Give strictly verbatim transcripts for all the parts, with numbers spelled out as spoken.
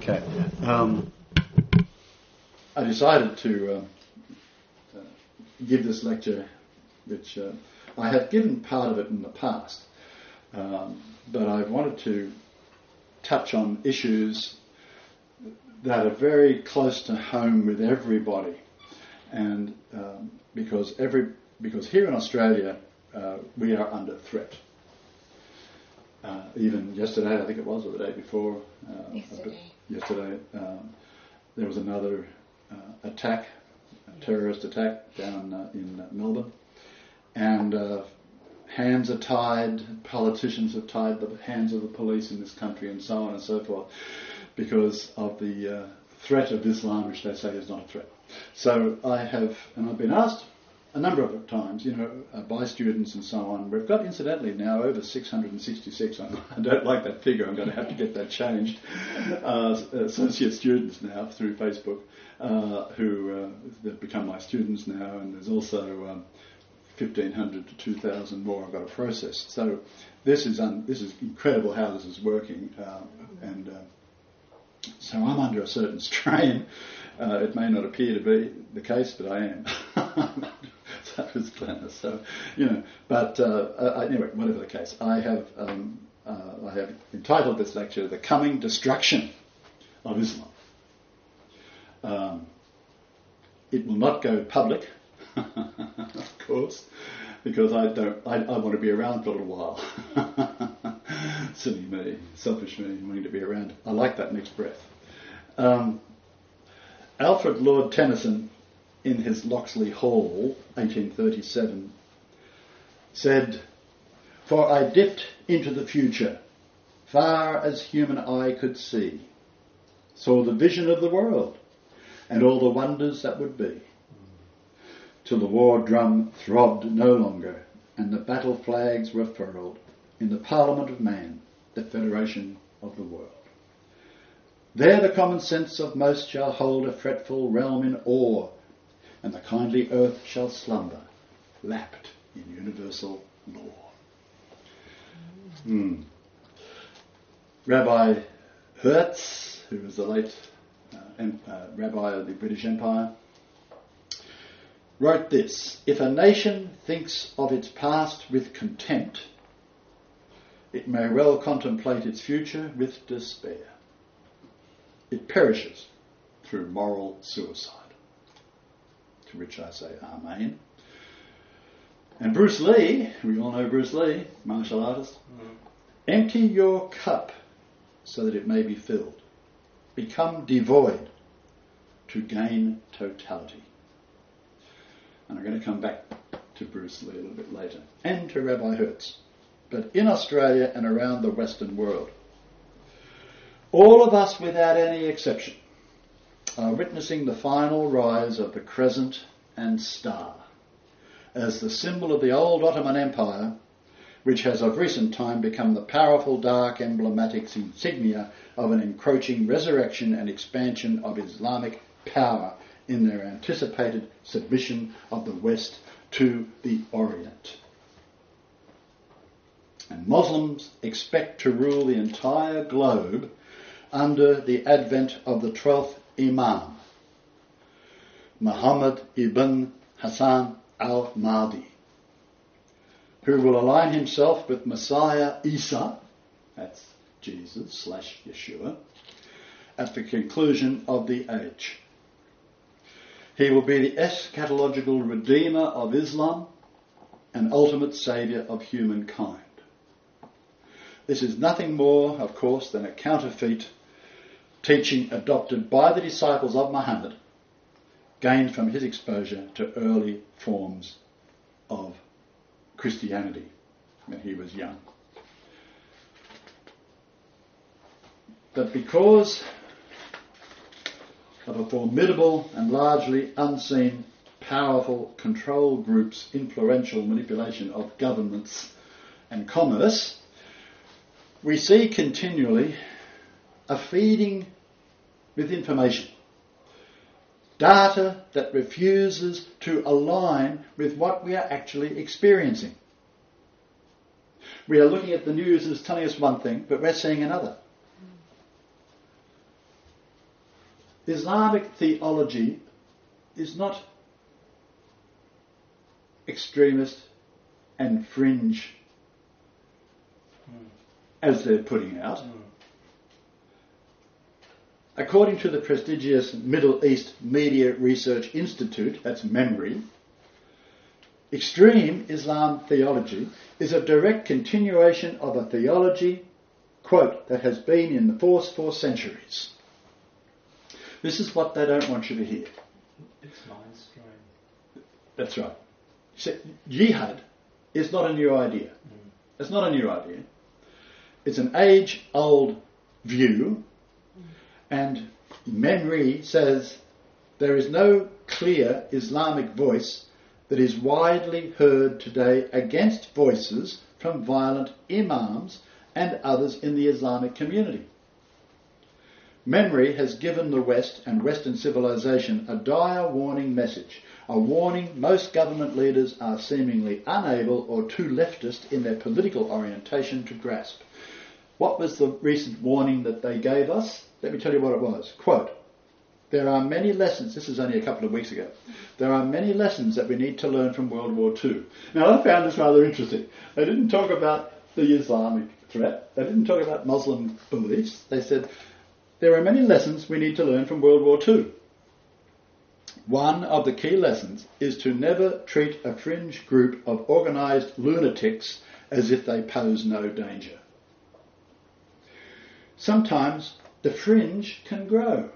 Okay. Um, I decided to uh, uh, give this lecture, which uh, I have given part of it in the past, um, but I wanted to touch on issues that are very close to home with everybody, and um, because every because here in Australia uh, we are under threat. Uh, even yesterday, I think it was, or the day before. Uh, yesterday. Yesterday, um, there was another uh, attack, a terrorist attack down uh, in uh, Melbourne, and uh, hands are tied. Politicians have tied the hands of the police in this country, and so on and so forth, because of the uh, threat of Islam, which they say is not a threat. So I have, and I've been asked a number of times, you know, uh, by students and so on. We've got, incidentally, now over six hundred sixty-six. I don't like that figure. I'm going to have to get that changed. Uh, associate students now through Facebook uh, who uh, they've become my students now, and there's also um, fifteen hundred to two thousand more I've got to process. So this is un- this is incredible how this is working, uh, and uh, so I'm under a certain strain. Uh, it may not appear to be the case, but I am. That was Glennis. So, you know, but uh, uh, anyway, whatever the case, I have um, uh, I have entitled this lecture "The Coming Destruction of Islam." Um, it will not go public, of course, because I don't. I, I want to be around for a little while. Silly me, selfish me, wanting to be around. I like that next breath. Um, Alfred Lord Tennyson, in his Locksley Hall, eighteen thirty-seven, said, "For I dipped into the future, far as human eye could see, saw the vision of the world, and all the wonders that would be, till the war drum throbbed no longer, and the battle flags were furled, in the Parliament of Man, the Federation of the world. There the common sense of most shall hold a fretful realm in awe, and the kindly earth shall slumber, lapped in universal law." Mm. Rabbi Hertz, who was the late uh, em- uh, rabbi of the British Empire, wrote this: "If a nation thinks of its past with contempt, it may well contemplate its future with despair. It perishes through moral suicide." To which I say, Amen. And Bruce Lee, we all know Bruce Lee, martial artist, mm. "Empty your cup so that it may be filled. Become devoid to gain totality." And I'm going to come back to Bruce Lee a little bit later, and to Rabbi Hertz. But in Australia and around the Western world, all of us without any exception are witnessing the final rise of the crescent and star as the symbol of the old Ottoman Empire, which has of recent time become the powerful dark emblematic insignia of an encroaching resurrection and expansion of Islamic power in their anticipated submission of the West to the Orient. And Muslims expect to rule the entire globe under the advent of the twelfth Imam, Muhammad ibn Hassan al-Mahdi, who will align himself with Messiah Isa, that's Jesus slash Yeshua, at the conclusion of the age. He will be the eschatological redeemer of Islam and ultimate saviour of humankind. This is nothing more, of course, than a counterfeit teaching adopted by the disciples of Muhammad, gained from his exposure to early forms of Christianity when he was young. But because of a formidable and largely unseen powerful control group's influential manipulation of governments and commerce, we see continually a feeding with information, data that refuses to align with what we are actually experiencing. We are looking at the news as telling us one thing, but we're seeing another. Islamic theology is not extremist and fringe Mm. as they're putting out. Mm. According to the prestigious Middle East Media Research Institute, that's MEMRI, extreme Islam theology is a direct continuation of a theology, quote, that has been in force for centuries. This is what they don't want you to hear. It's mainstream. That's right. So, jihad is not a new idea. Mm. It's not a new idea. It's an age-old view, and MEMRI says there is no clear Islamic voice that is widely heard today against voices from violent imams and others in the Islamic community. MEMRI has given the West and Western civilization a dire warning message, a warning most government leaders are seemingly unable or too leftist in their political orientation to grasp. What was the recent warning that they gave us? Let me tell you what it was. Quote, there are many lessons, this is only a couple of weeks ago, there are many lessons that we need to learn from World War Two. Now I found this rather interesting. They didn't talk about the Islamic threat, they didn't talk about Muslim beliefs, they said there are many lessons we need to learn from World War Two. One of the key lessons is to never treat a fringe group of organised lunatics as if they pose no danger. Sometimes the fringe can grow.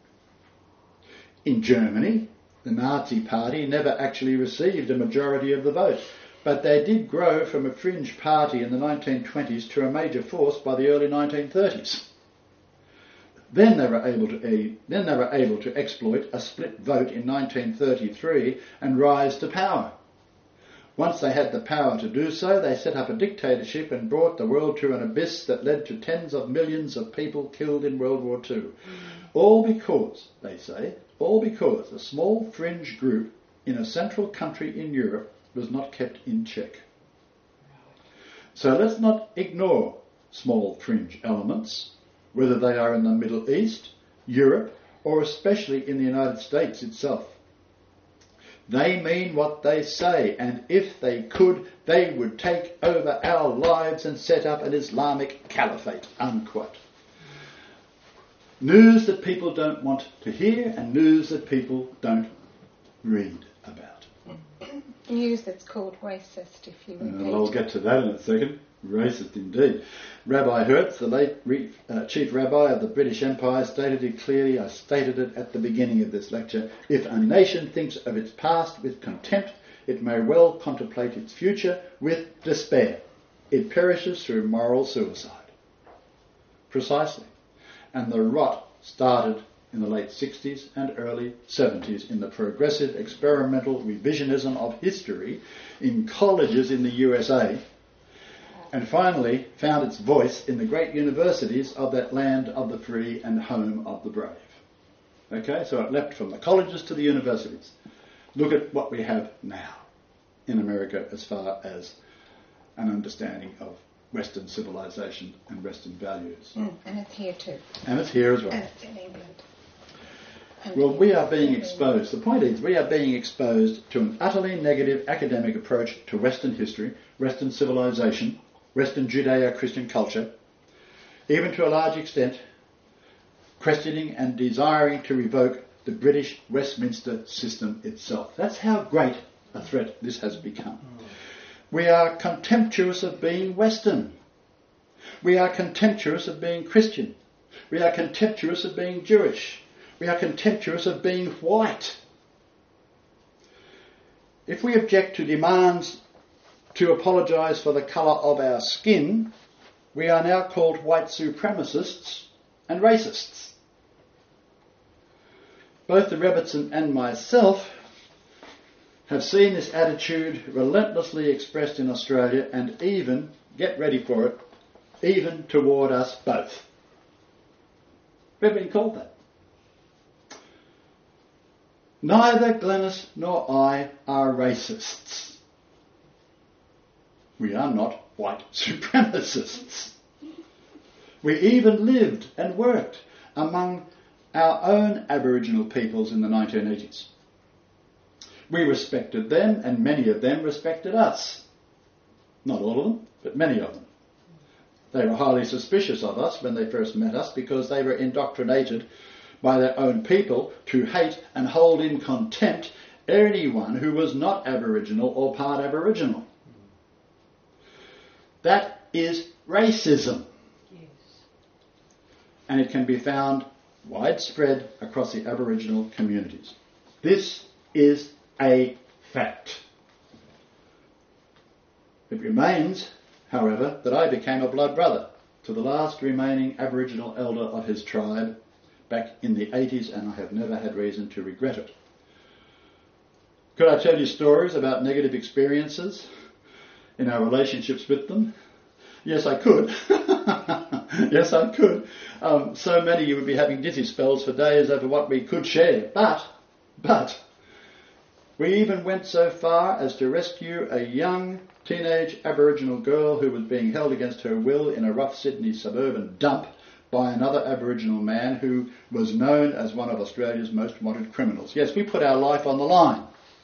In Germany, the Nazi Party never actually received a majority of the vote, but they did grow from a fringe party in the nineteen twenties to a major force by the early nineteen thirties. Then they were able to then they were able to exploit a split vote in nineteen thirty-three and rise to power. Once they had the power to do so, they set up a dictatorship and brought the world to an abyss that led to tens of millions of people killed in World War Two. All because, they say, all because a small fringe group in a central country in Europe was not kept in check. So let's not ignore small fringe elements, whether they are in the Middle East, Europe, or especially in the United States itself. They mean what they say, and if they could, they would take over our lives and set up an Islamic caliphate, unquote. News that people don't want to hear and news that people don't read about. News that's called racist, if you repeat. Uh, I'll get to that in a second. Racist indeed. Rabbi Hertz, the late re- uh, chief rabbi of the British Empire, stated it clearly. I stated it at the beginning of this lecture. If a nation thinks of its past with contempt, it may well contemplate its future with despair. It perishes through moral suicide. Precisely. And the rot started in the late sixties and early seventies in the progressive experimental revisionism of history in colleges in the U S A, and finally found its voice in the great universities of that land of the free and home of the brave. Okay, so it leapt from the colleges to the universities. Look at what we have now in America as far as an understanding of Western civilization and Western values. Mm, and it's here too. And it's here as well. And it's in England. And Well, we are being exposed. The point is, we are being exposed to an utterly negative academic approach to Western history, Western civilization, Western Judeo-Christian culture, even to a large extent, questioning and desiring to revoke the British Westminster system itself. That's how great a threat this has become. We are contemptuous of being Western. We are contemptuous of being Christian. We are contemptuous of being Jewish. We are contemptuous of being white. If we object to demands to apologise for the colour of our skin, we are now called white supremacists and racists. Both the Rebbitzin and myself have seen this attitude relentlessly expressed in Australia and even, get ready for it, even toward us both. We've been called that. Neither Glenys nor I are racists. We are not white supremacists. We even lived and worked among our own Aboriginal peoples in the nineteen eighties. We respected them, and many of them respected us. Not all of them, but many of them. They were highly suspicious of us when they first met us because they were indoctrinated by their own people to hate and hold in contempt anyone who was not Aboriginal or part Aboriginal. That is racism. Yes. And it can be found widespread across the Aboriginal communities. This is a fact. It remains, however, that I became a blood brother to the last remaining Aboriginal elder of his tribe back in the eighties, and I have never had reason to regret it. Could I tell you stories about negative experiences in our relationships with them? Yes, I could. Yes, I could. Um, so many you would be having dizzy spells for days over what we could share. But, but, we even went so far as to rescue a young teenage Aboriginal girl who was being held against her will in a rough Sydney suburban dump by another Aboriginal man who was known as one of Australia's most wanted criminals. Yes, we put our life on the line.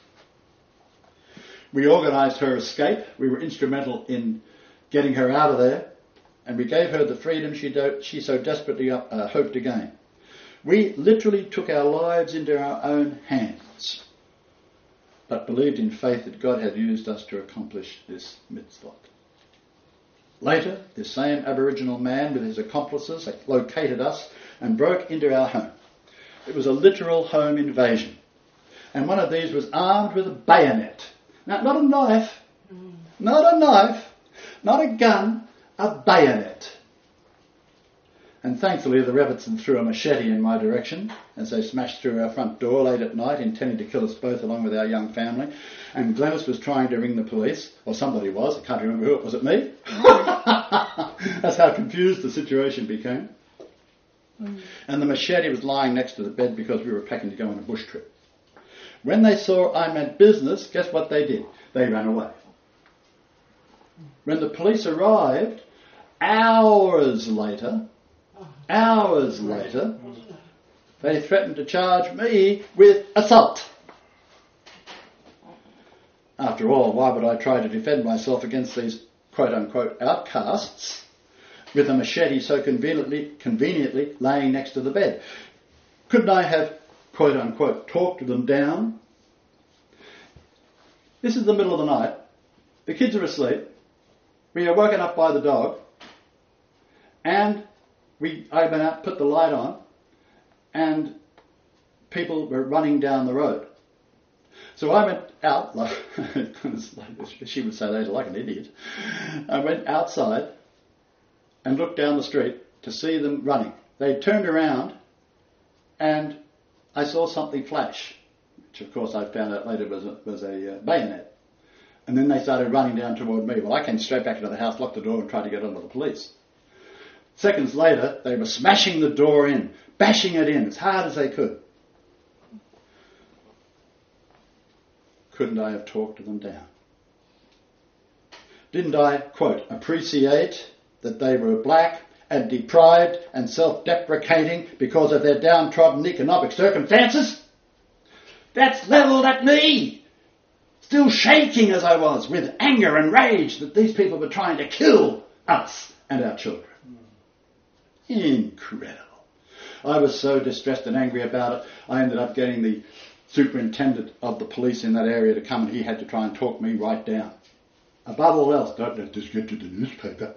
We organised her escape. We were instrumental in getting her out of there, and we gave her the freedom she, do- she so desperately uh, hoped to gain. We literally took our lives into our own hands, but believed in faith that God had used us to accomplish this mitzvah. Later, this same Aboriginal man with his accomplices located us and broke into our home. It was a literal home invasion, and one of these was armed with a bayonet. Now, not a knife, mm. not a knife, not a gun, a bayonet. And thankfully the Revetson threw a machete in my direction as they smashed through our front door late at night, intending to kill us both along with our young family. And Glennis was trying to ring the police, or somebody was, I can't remember who it was. Was it me? That's how confused the situation became. Mm. And the machete was lying next to the bed because we were packing to go on a bush trip. When they saw I meant business, guess what they did? They ran away. When the police arrived, hours later, hours later, they threatened to charge me with assault. After all, why would I try to defend myself against these quote-unquote outcasts with a machete so conveniently, conveniently laying next to the bed? Couldn't I have quote-unquote talked them down? This is the middle of the night. The kids are asleep. We are woken up by the dog. And we, I went out, put the light on, and people were running down the road. So I went out, like, she would say later, like an idiot. I went outside and looked down the street to see them running. They turned around and I saw something flash, which of course I found out later was a, was a uh, bayonet. And then they started running down toward me. Well, I came straight back into the house, locked the door and tried to get on to the police. Seconds later, they were smashing the door in, bashing it in as hard as they could. Couldn't I have talked them down? Didn't I, quote, appreciate that they were black and deprived and self-deprecating because of their downtrodden economic circumstances? That's levelled at me, still shaking as I was with anger and rage that these people were trying to kill us and our children. Incredible. I was so distressed and angry about it, I ended up getting the superintendent of the police in that area to come, and he had to try and talk me right down. Above all else, don't let this get to the newspaper.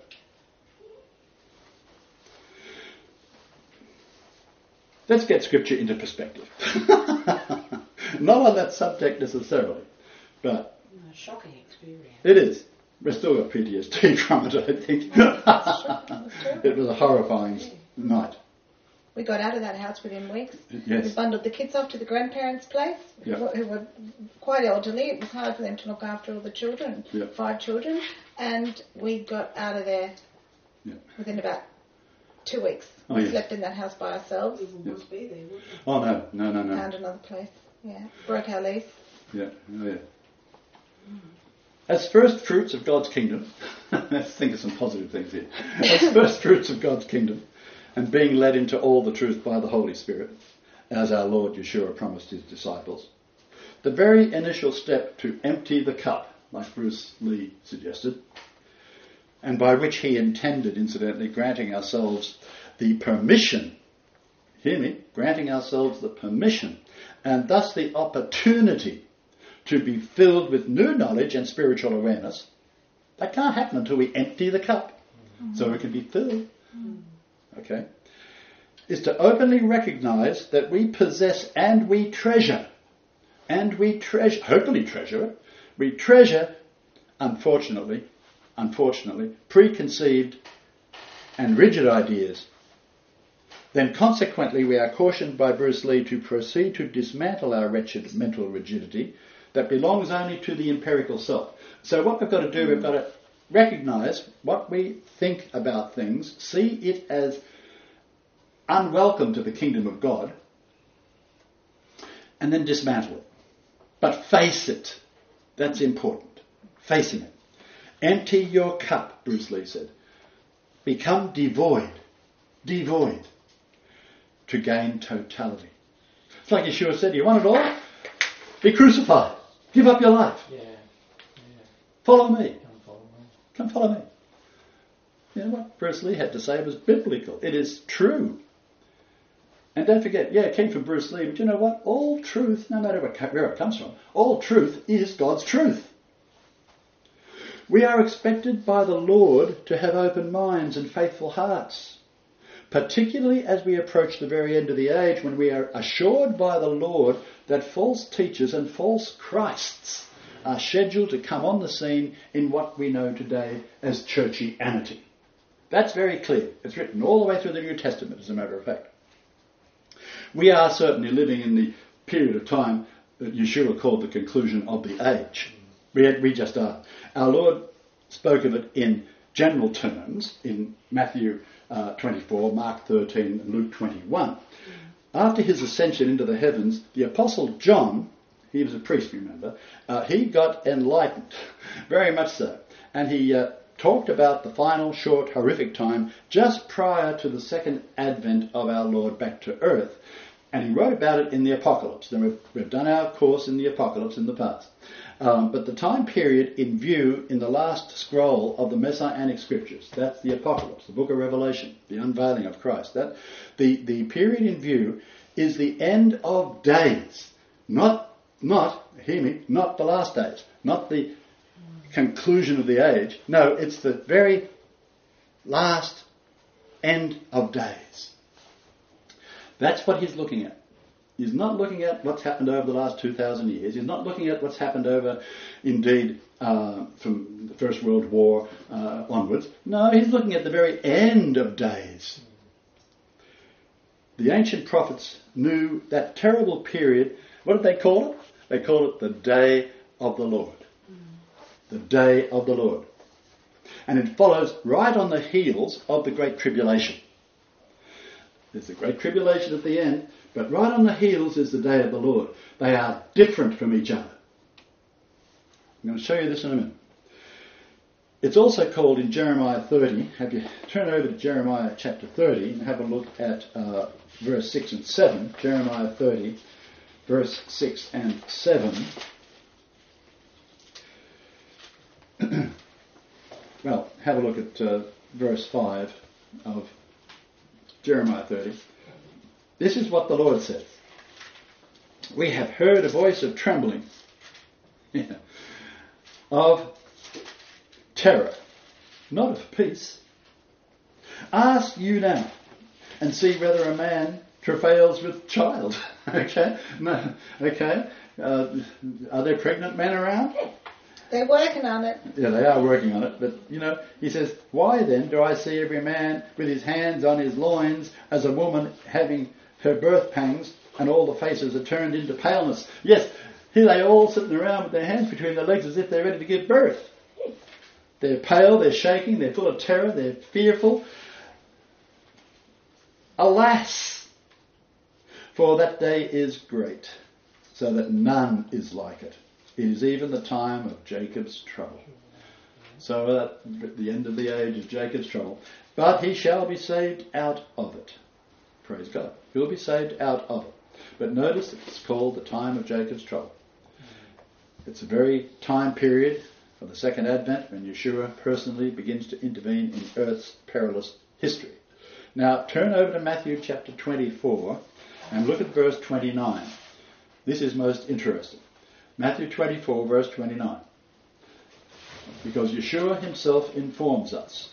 Let's get scripture into perspective. Not on that subject necessarily, but a shocking experience. It is. We've still got P T S D from it, I think. It was a horrifying yeah. night. We got out of that house within weeks. Yes. We bundled the kids off to the grandparents' place, yep. who, were, who were quite elderly. It was hard for them to look after all the children, yep. five children, and we got out of there yep. within about two weeks. Oh, we yes. slept in that house by ourselves. We wouldn't yep. be there, would we? Oh, no, no, no, no. Found another place, yeah. Broke our lease. Yeah, oh, yeah. Mm. As first fruits of God's kingdom, let's think of some positive things here. As first fruits of God's kingdom, and being led into all the truth by the Holy Spirit, as our Lord Yeshua promised his disciples. The very initial step to empty the cup, like Bruce Lee suggested, and by which he intended, incidentally, granting ourselves the permission, hear me, granting ourselves the permission, and thus the opportunity to be filled with new knowledge and spiritual awareness. That can't happen until we empty the cup, mm-hmm. so it can be filled. Mm. Okay? Is to openly recognise that we possess and we treasure, and we treasure, hopefully treasure it, we treasure, unfortunately, unfortunately, preconceived and rigid ideas. Then consequently we are cautioned by Bruce Lee to proceed to dismantle our wretched mental rigidity that belongs only to the empirical self. So what we've got to do, we've got to recognise what we think about things, see it as unwelcome to the kingdom of God, and then dismantle it. But face it. That's important. Facing it. Empty your cup, Bruce Lee said. Become devoid. Devoid. To gain totality. It's like Yeshua said, you want it all? Be crucified. Give up your life. Yeah. Yeah. Follow me. Come follow me. Come follow me. You know what Bruce Lee had to say was biblical. It is true. And don't forget, yeah, it came from Bruce Lee, but you know what? All truth, no matter where it comes from, all truth is God's truth. We are expected by the Lord to have open minds and faithful hearts, particularly as we approach the very end of the age, when we are assured by the Lord that false teachers and false Christs are scheduled to come on the scene in what we know today as churchianity. That's very clear. It's written all the way through the New Testament, as a matter of fact. We are certainly living in the period of time that Yeshua called the conclusion of the age. We, had, we just are. Our Lord spoke of it in general terms in Matthew uh, twenty-four, Mark thirteen and Luke twenty-one. After his ascension into the heavens, the Apostle John, he was a priest, remember, uh, he got enlightened, very much so. And he uh, talked about the final, short, horrific time just prior to the second advent of our Lord back to earth. And he wrote about it in the Apocalypse. Then we've, we've done our course in the Apocalypse in the past. Um, but the time period in view in the last scroll of the Messianic Scriptures, that's the Apocalypse, the book of Revelation, the unveiling of Christ. That the, the period in view is the end of days. Not, not, hear me, not the last days. Not the conclusion of the age. No, it's the very last end of days. That's what he's looking at. He's not looking at what's happened over the last two thousand years. He's not looking at what's happened over, indeed, uh, from the First World War uh, onwards. No, he's looking at the very end of days. The ancient prophets knew that terrible period. What did they call it? They called it the day of the Lord. The day of the Lord. And it follows right on the heels of the Great Tribulation. There's the Great Tribulation at the end, but right on the heels is the day of the Lord. They are different from each other. I'm going to show you this in a minute. It's also called in Jeremiah thirty. Have you turn over to Jeremiah chapter thirty and have a look at uh, verse six and seven. Jeremiah thirty, verse six and seven. Well, have a look at uh, verse five of Jeremiah thirty. This is what the Lord says. We have heard a voice of trembling, yeah, of terror, not of peace. Ask you now and see whether a man travails with child. Okay? No. Okay? Uh, are there pregnant men around? They're working on it. Yeah, they are working on it. But, you know, he says, why then do I see every man with his hands on his loins as a woman having her birth pangs, and all the faces are turned into paleness? Yes, here they all sitting around with their hands between their legs as if they're ready to give birth. They're pale, they're shaking, they're full of terror, they're fearful. Alas, for that day is great, so that none is like it. It is even the time of Jacob's trouble. So at the end of the age is Jacob's trouble. But he shall be saved out of it. Praise God. He'll be saved out of it. But notice it's called the time of Jacob's trouble. It's a very time period of the second advent when Yeshua personally begins to intervene in earth's perilous history. Now turn over to Matthew chapter twenty-four and look at verse twenty-nine. This is most interesting. Matthew twenty-four verse twenty-nine. Because Yeshua himself informs us.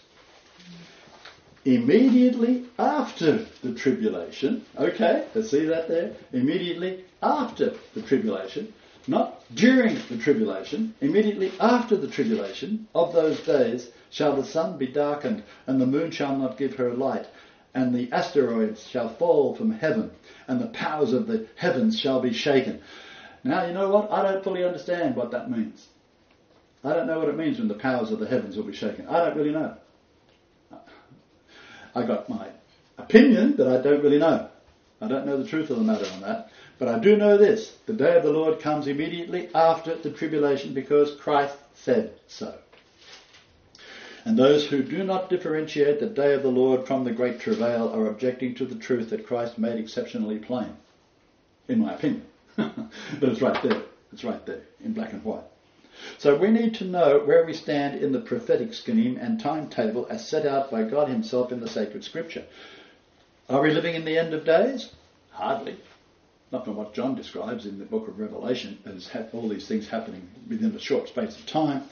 Immediately after the tribulation, okay, let's see that there? Immediately after the tribulation, not during the tribulation, immediately after the tribulation of those days shall the sun be darkened, and the moon shall not give her light, and the asteroids shall fall from heaven, and the powers of the heavens shall be shaken. Now, you know what? I don't fully understand what that means. I don't know what it means when the powers of the heavens will be shaken. I don't really know. I got my opinion, but I don't really know. I don't know the truth of the matter on that. But I do know this. The day of the Lord comes immediately after the tribulation because Christ said so. And those who do not differentiate the day of the Lord from the great travail are objecting to the truth that Christ made exceptionally plain, in my opinion. But it's right there. It's right there, in black and white. So we need to know where we stand in the prophetic scheme and timetable as set out by God himself in the sacred scripture. Are we living in the end of days? Hardly. Not from what John describes in the book of Revelation as all these things happening within a short space of time.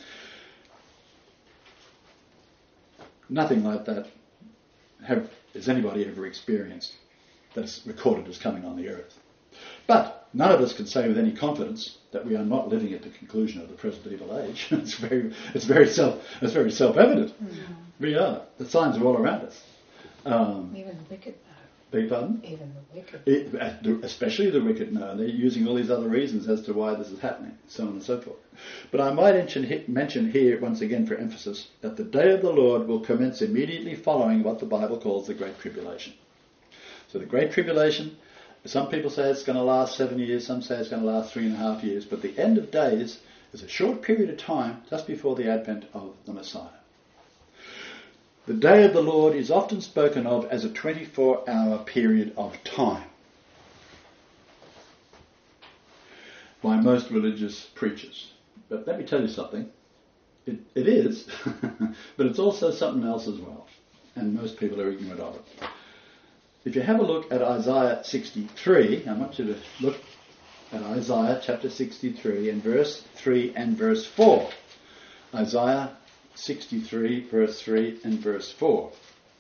Nothing like that have, has anybody ever experienced that is recorded as coming on the earth. But none of us can say with any confidence that we are not living at the conclusion of the present evil age. it's very, it's very self, it's very self-evident. Mm-hmm. We are. The signs are all around us. Um, Even the wicked know. Beg your pardon? Even the wicked. It, especially the wicked know. They're using all these other reasons as to why this is happening, so on and so forth. But I might mention, mention here, once again for emphasis, that the day of the Lord will commence immediately following what the Bible calls the Great Tribulation. So the Great Tribulation, some people say it's going to last seven years, some say it's going to last three and a half years, but the end of days is a short period of time just before the advent of the Messiah. The day of the Lord is often spoken of as a twenty-four hour period of time by most religious preachers. But let me tell you something. It, it is, but it's also something else as well. And most people are ignorant of it. If you have a look at Isaiah sixty-three, I want you to look at Isaiah chapter sixty-three and verse three and verse four. Isaiah sixty-three, verse three and verse four.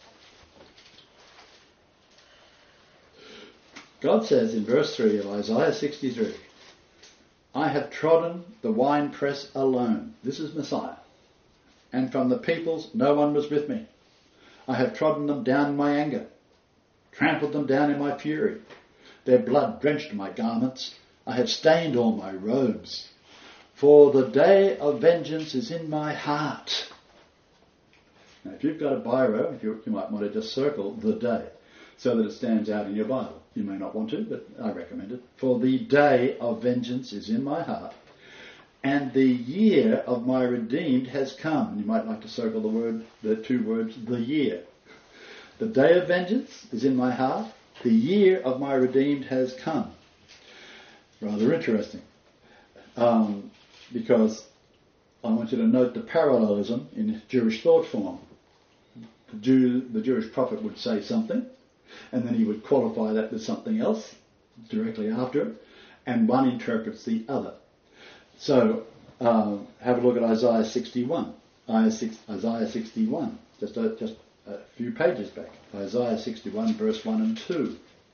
God says in verse three of Isaiah sixty-three, I have trodden the winepress alone. This is Messiah. And from the peoples no one was with me. I have trodden them down in my anger, trampled them down in my fury. Their blood drenched my garments. I have stained all my robes. For the day of vengeance is in my heart. Now, if you've got a biro, if you, you might want to just circle the day so that it stands out in your Bible. You may not want to, but I recommend it. For the day of vengeance is in my heart, and the year of my redeemed has come. You might like to circle the word, the two words, the year. The day of vengeance is in my heart. The year of my redeemed has come. Rather interesting. Um, because I want you to note the parallelism in Jewish thought form. The, Jew, the Jewish prophet would say something, and then he would qualify that with something else directly after it, and one interprets the other. So, uh, have a look at Isaiah sixty-one. Isaiah sixty-one, just a, just a few pages back. Isaiah sixty-one, verse one and two.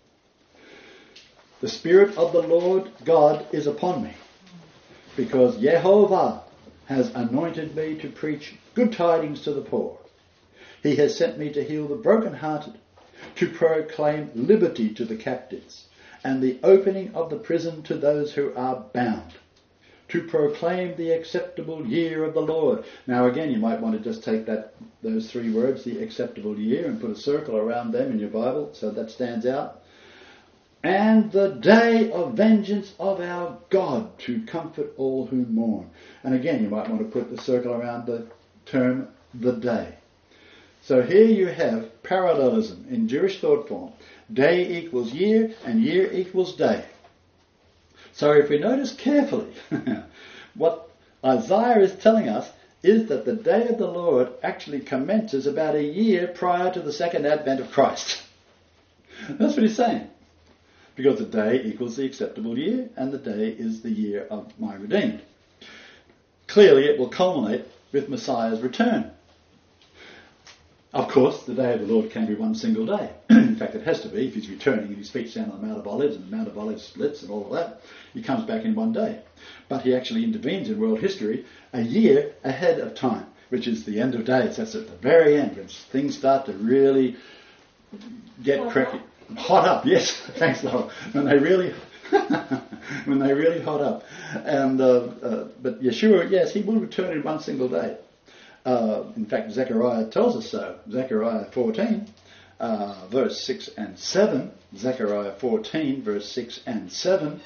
The Spirit of the Lord God is upon me, because Yehovah has anointed me to preach good tidings to the poor. He has sent me to heal the brokenhearted, to proclaim liberty to the captives, and the opening of the prison to those who are bound, to proclaim the acceptable year of the Lord. Now again, you might want to just take that those three words, the acceptable year, and put a circle around them in your Bible so that stands out. And the day of vengeance of our God, to comfort all who mourn. And again, you might want to put the circle around the term the day. So here you have parallelism in Jewish thought form. Day equals year and year equals day. So if we notice carefully, what Isaiah is telling us is that the day of the Lord actually commences about a year prior to the second advent of Christ. That's what he's saying. Because the day equals the acceptable year, and the day is the year of my redeemed. Clearly it will culminate with Messiah's return. Of course, the day of the Lord can be one single day. In fact, it has to be if he's returning and he speaks down on the Mount of Olives and the Mount of Olives splits and all of that. He comes back in one day. But he actually intervenes in world history a year ahead of time, which is the end of days. That's at the very end when things start to really get Hot cracky. up. Hot up, yes. Thanks, Laura. When they really, when they really hot up. And uh, uh, but Yeshua, yes, he will return in one single day. Uh, in fact, Zechariah tells us so. Zechariah fourteen, uh, verse six and seven. Zechariah fourteen, verse six and seven.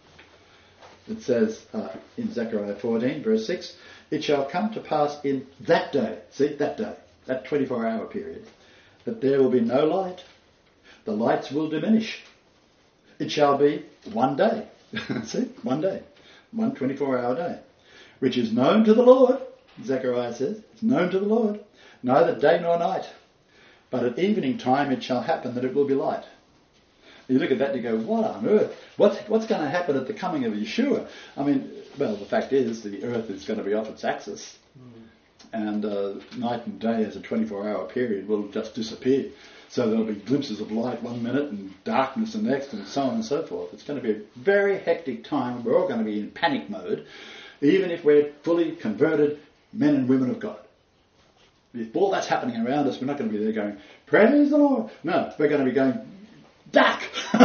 It says uh, in Zechariah fourteen, verse six, "It shall come to pass in that day," see, that day, that twenty-four hour period, "that there will be no light. The lights will diminish. It shall be one day." See, one day. One twenty-four hour day. "Which is known to the Lord," Zechariah says, "it's known to the Lord, neither day nor night. But at evening time it shall happen that it will be light." You look at that and you go, what on earth? What's, what's going to happen at the coming of Yeshua? I mean, well, the fact is the earth is going to be off its axis. Mm. And uh, night and day as a twenty-four hour period will just disappear. So there'll be glimpses of light one minute and darkness the next and so on and so forth. It's going to be a very hectic time. We're all going to be in panic mode, even if we're fully converted men and women of God. If all that's happening around us, we're not going to be there going, "Praise the Lord." No, we're going to be going, "Duck!"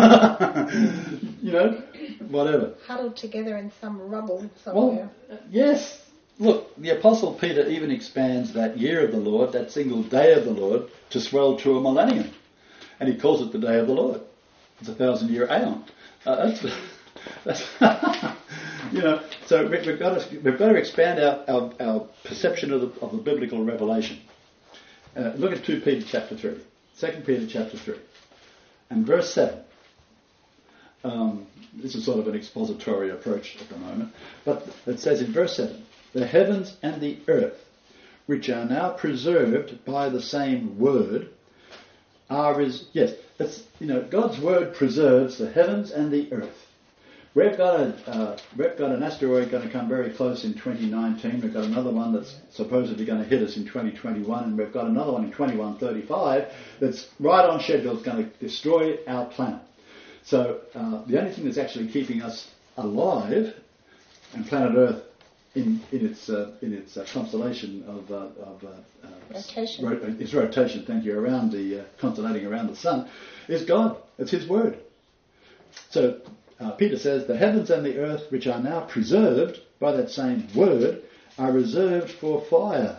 You know, whatever. Huddled together in some rubble somewhere. Well, yes. Look, the Apostle Peter even expands that year of the Lord, that single day of the Lord, to swell to a millennium. And he calls it the day of the Lord. It's a thousand year aeon. Uh, that's, that's you know, so we, we've got to we've got to expand our, our, our perception of the, of the biblical revelation. Uh, look at Second Peter chapter three. Second Peter chapter three. And verse seven. Um, this is sort of an expository approach at the moment. But it says in verse seven, "The heavens and the earth, which are now preserved by the same word, are as..." Yes, that's, you know, God's word preserves the heavens and the earth. We've got a uh, we've got an asteroid going to come very close in twenty nineteen. We've got another one that's supposedly going to hit us in twenty twenty-one, and we've got another one in twenty-one thirty-five that's right on schedule. It's going to destroy our planet. So uh, the only thing that's actually keeping us alive, and planet Earth in in its uh, in its uh, constellation of uh, of uh, uh, rotation, ro- its rotation. Thank you, around the uh, constellating around the sun, is God. It's His word. So. Uh, Peter says, "The heavens and the earth, which are now preserved by that same word, are reserved for fire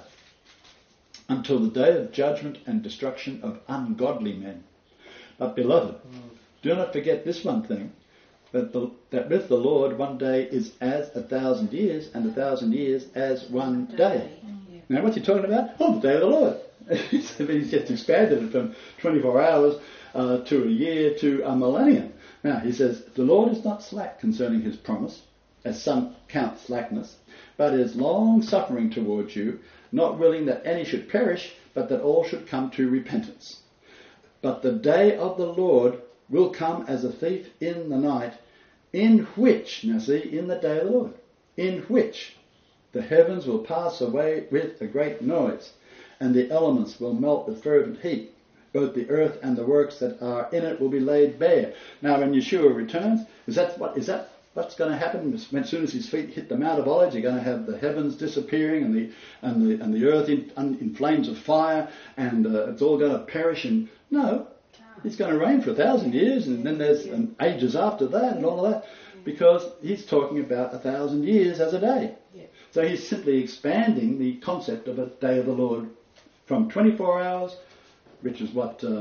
until the day of judgment and destruction of ungodly men. But beloved, mm. do not forget this one thing, that, the, that with the Lord one day is as a thousand years, and a thousand years as one day." Yeah. Now what's he talking about? Oh, the day of the Lord. He's just expanded it from twenty-four hours uh, to a year to a millennium. Now, he says, "The Lord is not slack concerning his promise, as some count slackness, but is long-suffering towards you, not willing that any should perish, but that all should come to repentance. But the day of the Lord will come as a thief in the night, in which," now see, in the day of the Lord, "in which the heavens will pass away with a great noise, and the elements will melt with fervent heat. Both the earth and the works that are in it will be laid bare." Now, when Yeshua returns, is that what is that what's going to happen? As soon as his feet hit the Mount of Olives, you're going to have the heavens disappearing and the and the and the earth in, in flames of fire, and uh, it's all going to perish. And no, it's going to reign for a thousand years, and then there's um, ages after that, and all of that, because he's talking about a thousand years as a day. So he's simply expanding the concept of a day of the Lord from twenty-four hours, which is what uh,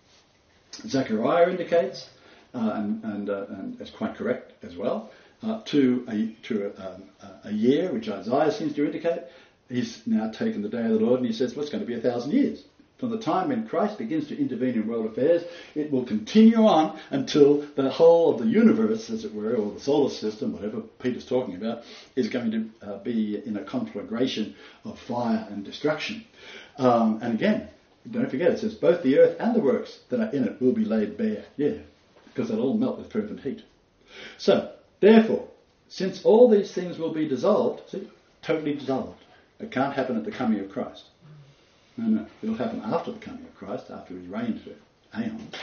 Zechariah indicates, uh, and and, uh, and is quite correct as well, uh, to a to a, um, a year, which Isaiah seems to indicate, he's now taken the day of the Lord and he says, well, it's going to be a thousand years. From the time when Christ begins to intervene in world affairs, it will continue on until the whole of the universe, as it were, or the solar system, whatever Peter's talking about, is going to uh, be in a conflagration of fire and destruction. Um, and again, don't forget, it says both the earth and the works that are in it will be laid bare. Yeah, because they'll all melt with fervent heat. So, therefore, since all these things will be dissolved, see, totally dissolved. It can't happen at the coming of Christ. No, no. It'll happen after the coming of Christ, after his reign for aeons.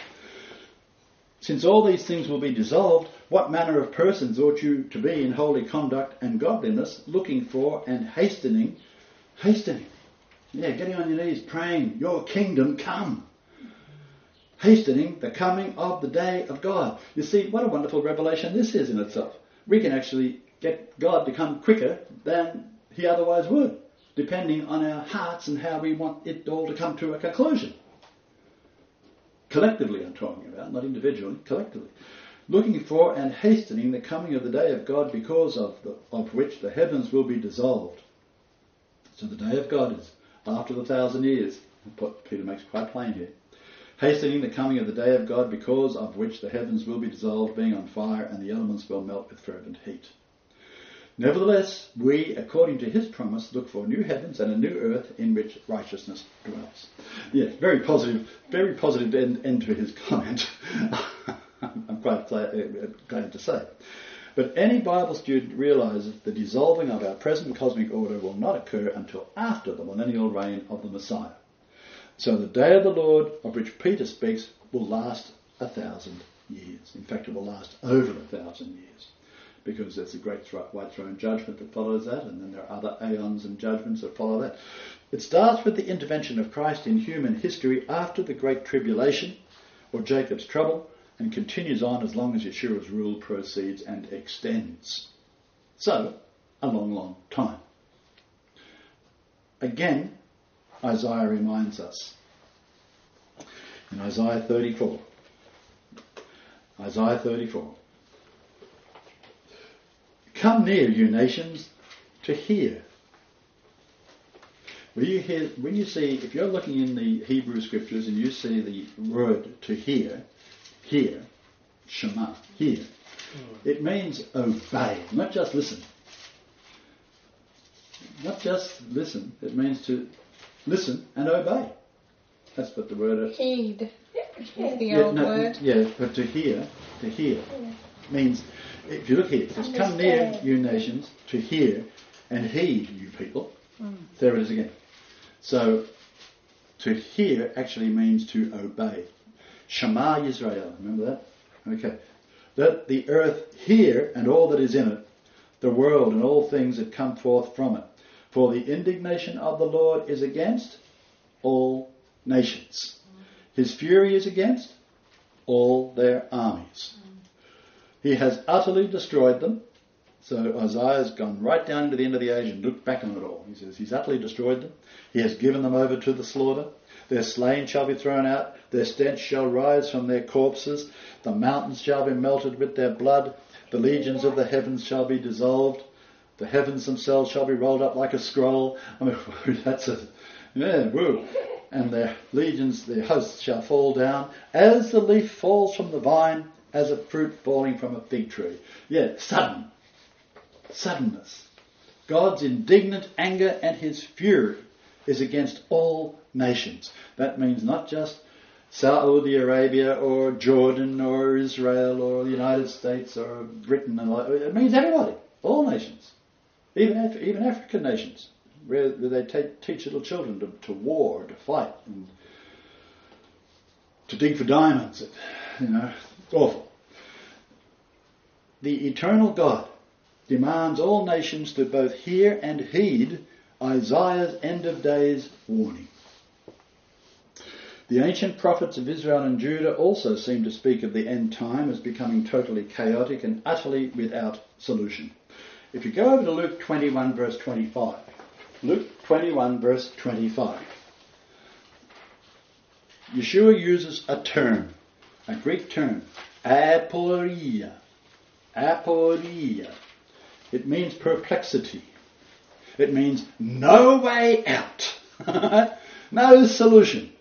Since all these things will be dissolved, what manner of persons ought you to be in holy conduct and godliness, looking for and hastening, hastening, yeah, getting on your knees, praying, your kingdom come. Hastening the coming of the day of God. You see, what a wonderful revelation this is in itself. We can actually get God to come quicker than he otherwise would, depending on our hearts and how we want it all to come to a conclusion. Collectively, I'm talking about, not individually, collectively. Looking for and hastening the coming of the day of God, because of, the, of which the heavens will be dissolved. So the day of God is after the thousand years. What Peter makes quite plain here. Hastening the coming of the day of God, because of which the heavens will be dissolved, being on fire, and the elements will melt with fervent heat. Nevertheless, we, according to his promise, look for new heavens and a new earth in which righteousness dwells. Yeah, very positive, very positive end, end to his comment. I'm quite glad, glad to say. But any Bible student realises the dissolving of our present cosmic order will not occur until after the millennial reign of the Messiah. So the day of the Lord, of which Peter speaks, will last a thousand years. In fact, it will last over a thousand years, because there's a great white throne judgment that follows that, and then there are other aeons and judgments that follow that. It starts with the intervention of Christ in human history after the Great Tribulation, or Jacob's trouble, and continues on as long as Yeshua's rule proceeds and extends. So, a long, long time. Again, Isaiah reminds us. In Isaiah thirty-four. Isaiah thirty-four. Come near, you nations, to hear. When you hear, when you see, if you're looking in the Hebrew scriptures and you see the word to hear, hear, Shema, hear, it means obey, not just listen. Not just listen, it means to listen and obey. That's what the word is. Heed is the Yeah, old no, word. Yeah, but to hear, to hear means, if you look here, it says, come near, you nations, to hear, and heed, you people. Mm. There it is again. So, to hear actually means to obey. Shema Yisrael, remember that? Okay. Let the earth hear and all that is in it, the world and all things that come forth from it. For the indignation of the Lord is against all nations. His fury is against all their armies. He has utterly destroyed them. So Isaiah's gone right down into the end of the age and looked back on it all. He says he's utterly destroyed them. He has given them over to the slaughter. Their slain shall be thrown out. Their stench shall rise from their corpses. The mountains shall be melted with their blood. The legions of the heavens shall be dissolved. The heavens themselves shall be rolled up like a scroll. I mean, that's a, yeah, woo. And their legions, their hosts shall fall down as the leaf falls from the vine, as a fruit falling from a fig tree. Yeah, sudden. Suddenness. God's indignant anger and his fury is against all nations. That means not just Saudi Arabia or Jordan or Israel or the United States or Britain. And all. It means everybody, all nations, even Af- even African nations, where, where they take, teach little children to, to war, to fight, and to dig for diamonds. It, you know, it's awful. The eternal God demands all nations to both hear and heed Isaiah's end of days warning. The ancient prophets of Israel and Judah also seem to speak of the end time as becoming totally chaotic and utterly without solution. If you go over to Luke twenty-one verse twenty-five, Luke twenty-one verse twenty-five, Yeshua uses a term, a Greek term, aporia, aporia. It means perplexity. It means no way out. No solution.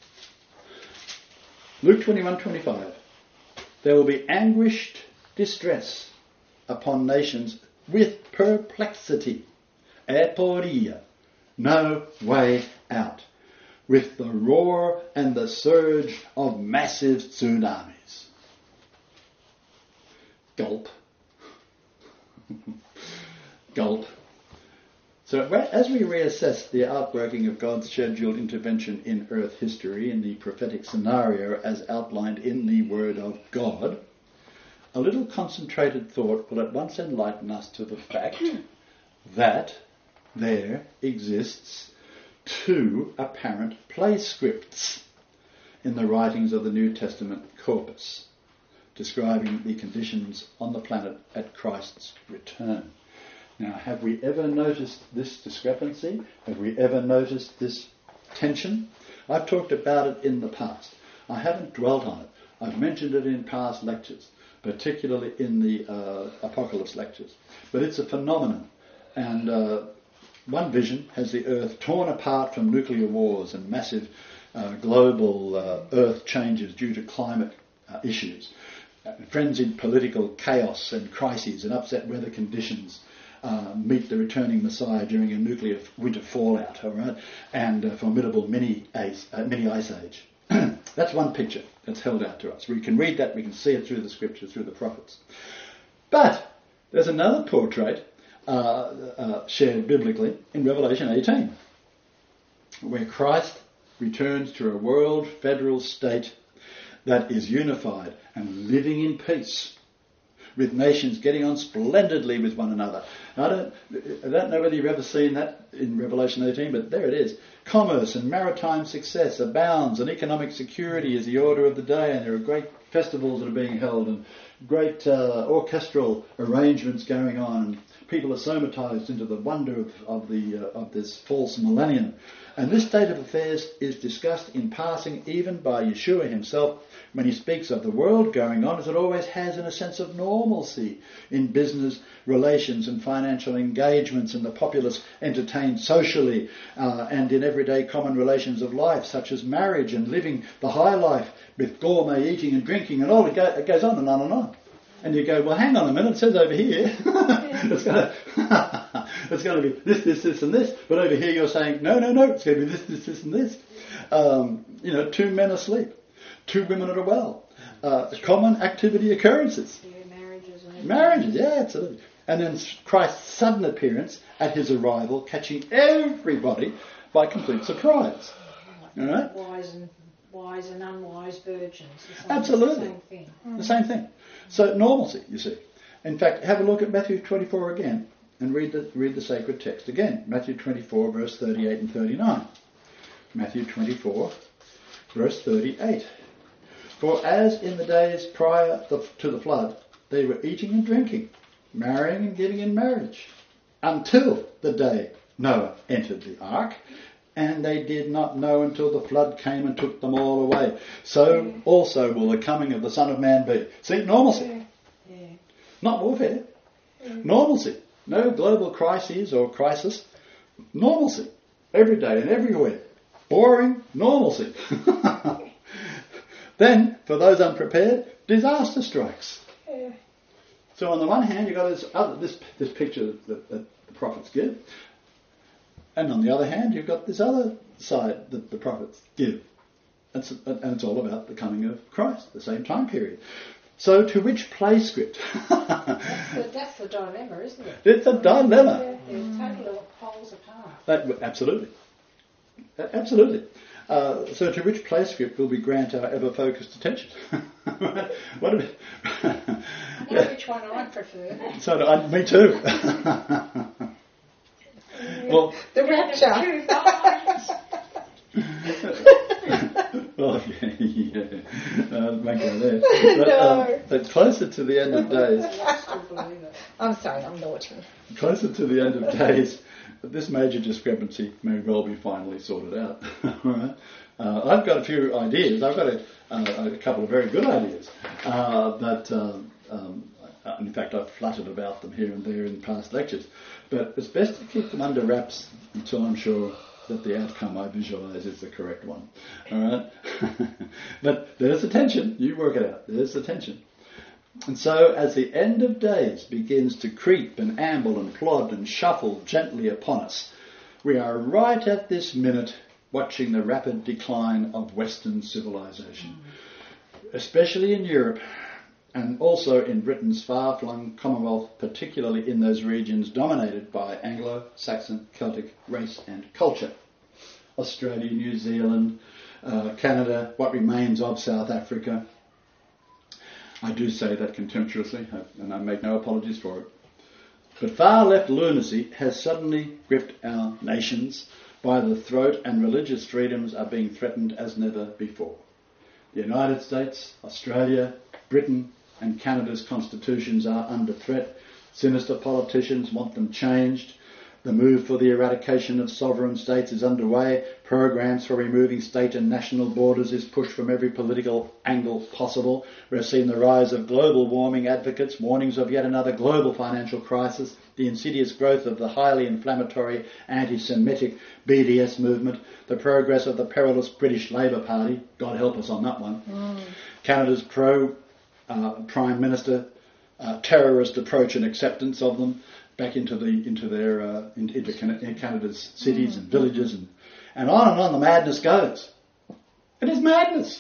Luke twenty-one twenty-five. There will be anguished distress upon nations with perplexity. Aporia. No way out. With the roar and the surge of massive tsunamis. Gulp. Gulp. So as we reassess the outworking of God's scheduled intervention in earth history in the prophetic scenario as outlined in the Word of God, a little concentrated thought will at once enlighten us to the fact that there exists two apparent play scripts in the writings of the New Testament corpus, describing the conditions on the planet at Christ's return. Now, have we ever noticed this discrepancy? Have we ever noticed this tension? I've talked about it in the past. I haven't dwelt on it. I've mentioned it in past lectures, particularly in the uh, Apocalypse lectures. But it's a phenomenon. And uh, one vision has the Earth torn apart from nuclear wars and massive uh, global uh, Earth changes due to climate uh, issues, uh, frenzied political chaos and crises and upset weather conditions uh, meet the returning Messiah during a nuclear winter fallout, all right, and a formidable mini ice, uh, mini ice age. That's one picture that's held out to us. We can read that, we can see it through the scriptures, through the prophets. But there's another portrait uh, uh, shared biblically in Revelation eighteen, where Christ returns to a world federal state that is unified and living in peace, with nations getting on splendidly with one another. I don't, I don't know whether you've ever seen that in Revelation eighteen, but there it is. Commerce and maritime success abounds, and economic security is the order of the day, and there are great festivals that are being held, and great uh, orchestral arrangements going on, and people are somatized into the wonder of, of, the, uh, of this false millennium. And this state of affairs is discussed in passing even by Yeshua himself when he speaks of the world going on as it always has, in a sense of normalcy in business relations and financial engagements, and the populace entertained socially uh, and in everyday common relations of life, such as marriage and living the high life with gourmet eating and drinking, and all it, go, it goes on and on and on. And you go, well, hang on a minute, it says over here it's going to it's going to be this, this, this and this, but over here you're saying, no, no, no, it's going to be this, this, this and this. Um, you know, two men asleep, two women at a well, uh, common activity occurrences. Yeah, marriages. And Marriages, yeah, absolutely. And then Christ's sudden appearance at his arrival, catching everybody by complete surprise. All right? Wise and wise and unwise virgins. The same, Absolutely. The same thing. The same thing. So normalcy, you see. In fact, have a look at Matthew twenty-four again and read the read the sacred text again. Matthew twenty-four, verse thirty-eight and thirty-nine. Matthew twenty-four, verse thirty-eight. For as in the days prior to the flood, they were eating and drinking, marrying and giving in marriage, until the day Noah entered the ark, and they did not know until the flood came and took them all away. So also will the coming of the Son of Man be. See, normalcy. Yeah. Not warfare. Normalcy. No global crises or crisis. Normalcy. Every day and everywhere. Boring normalcy. Then, for those unprepared, disaster strikes. Yeah. So on the one hand, you've got this other, this this picture that, that the prophets give, and on the other hand, you've got this other side that the prophets give. It's, and it's all about the coming of Christ, the same time period. So to which play script? That's, the, that's the dilemma, isn't it? It's a dilemma. They're totally poles apart. That, absolutely. Absolutely. Uh, so to which play script will we grant our ever-focused attention? What about, I know which one I prefer. so do I, me too. Well, The rapture. well, yeah, yeah. Uh, make it there. But, No. um, but closer to the end of days, I still believe it. I'm sorry, I'm naughty. closer to the end of days, this major discrepancy may well be finally sorted out. Right? uh, I've got a few ideas. I've got a, uh, a couple of very good ideas, uh, but um, um, Uh, in fact, I've fluttered about them here and there in past lectures. But it's best to keep them under wraps until I'm sure that the outcome I visualise is the correct one. All right? But there's the tension. You work it out. There's the tension. And so as the end of days begins to creep and amble and plod and shuffle gently upon us, we are right at this minute watching the rapid decline of Western civilization, especially in Europe and also in Britain's far-flung Commonwealth, particularly in those regions dominated by Anglo-Saxon Celtic race and culture. Australia, New Zealand, uh, Canada, what remains of South Africa. I do say that contemptuously, and I make no apologies for it. But far-left lunacy has suddenly gripped our nations by the throat, and religious freedoms are being threatened as never before. The United States, Australia, Britain and Canada's constitutions are under threat. Sinister politicians want them changed. The move for the eradication of sovereign states is underway. Programs for removing state and national borders is pushed from every political angle possible. We're seeing the rise of global warming advocates, warnings of yet another global financial crisis, the insidious growth of the highly inflammatory anti-Semitic B D S movement, the progress of the perilous British Labour Party, God help us on that one, mm. Canada's pro uh, Prime Minister, uh, terrorist approach and acceptance of them, back into the into their uh, into Canada's cities mm. and villages, and, and on and on the madness goes. It is madness.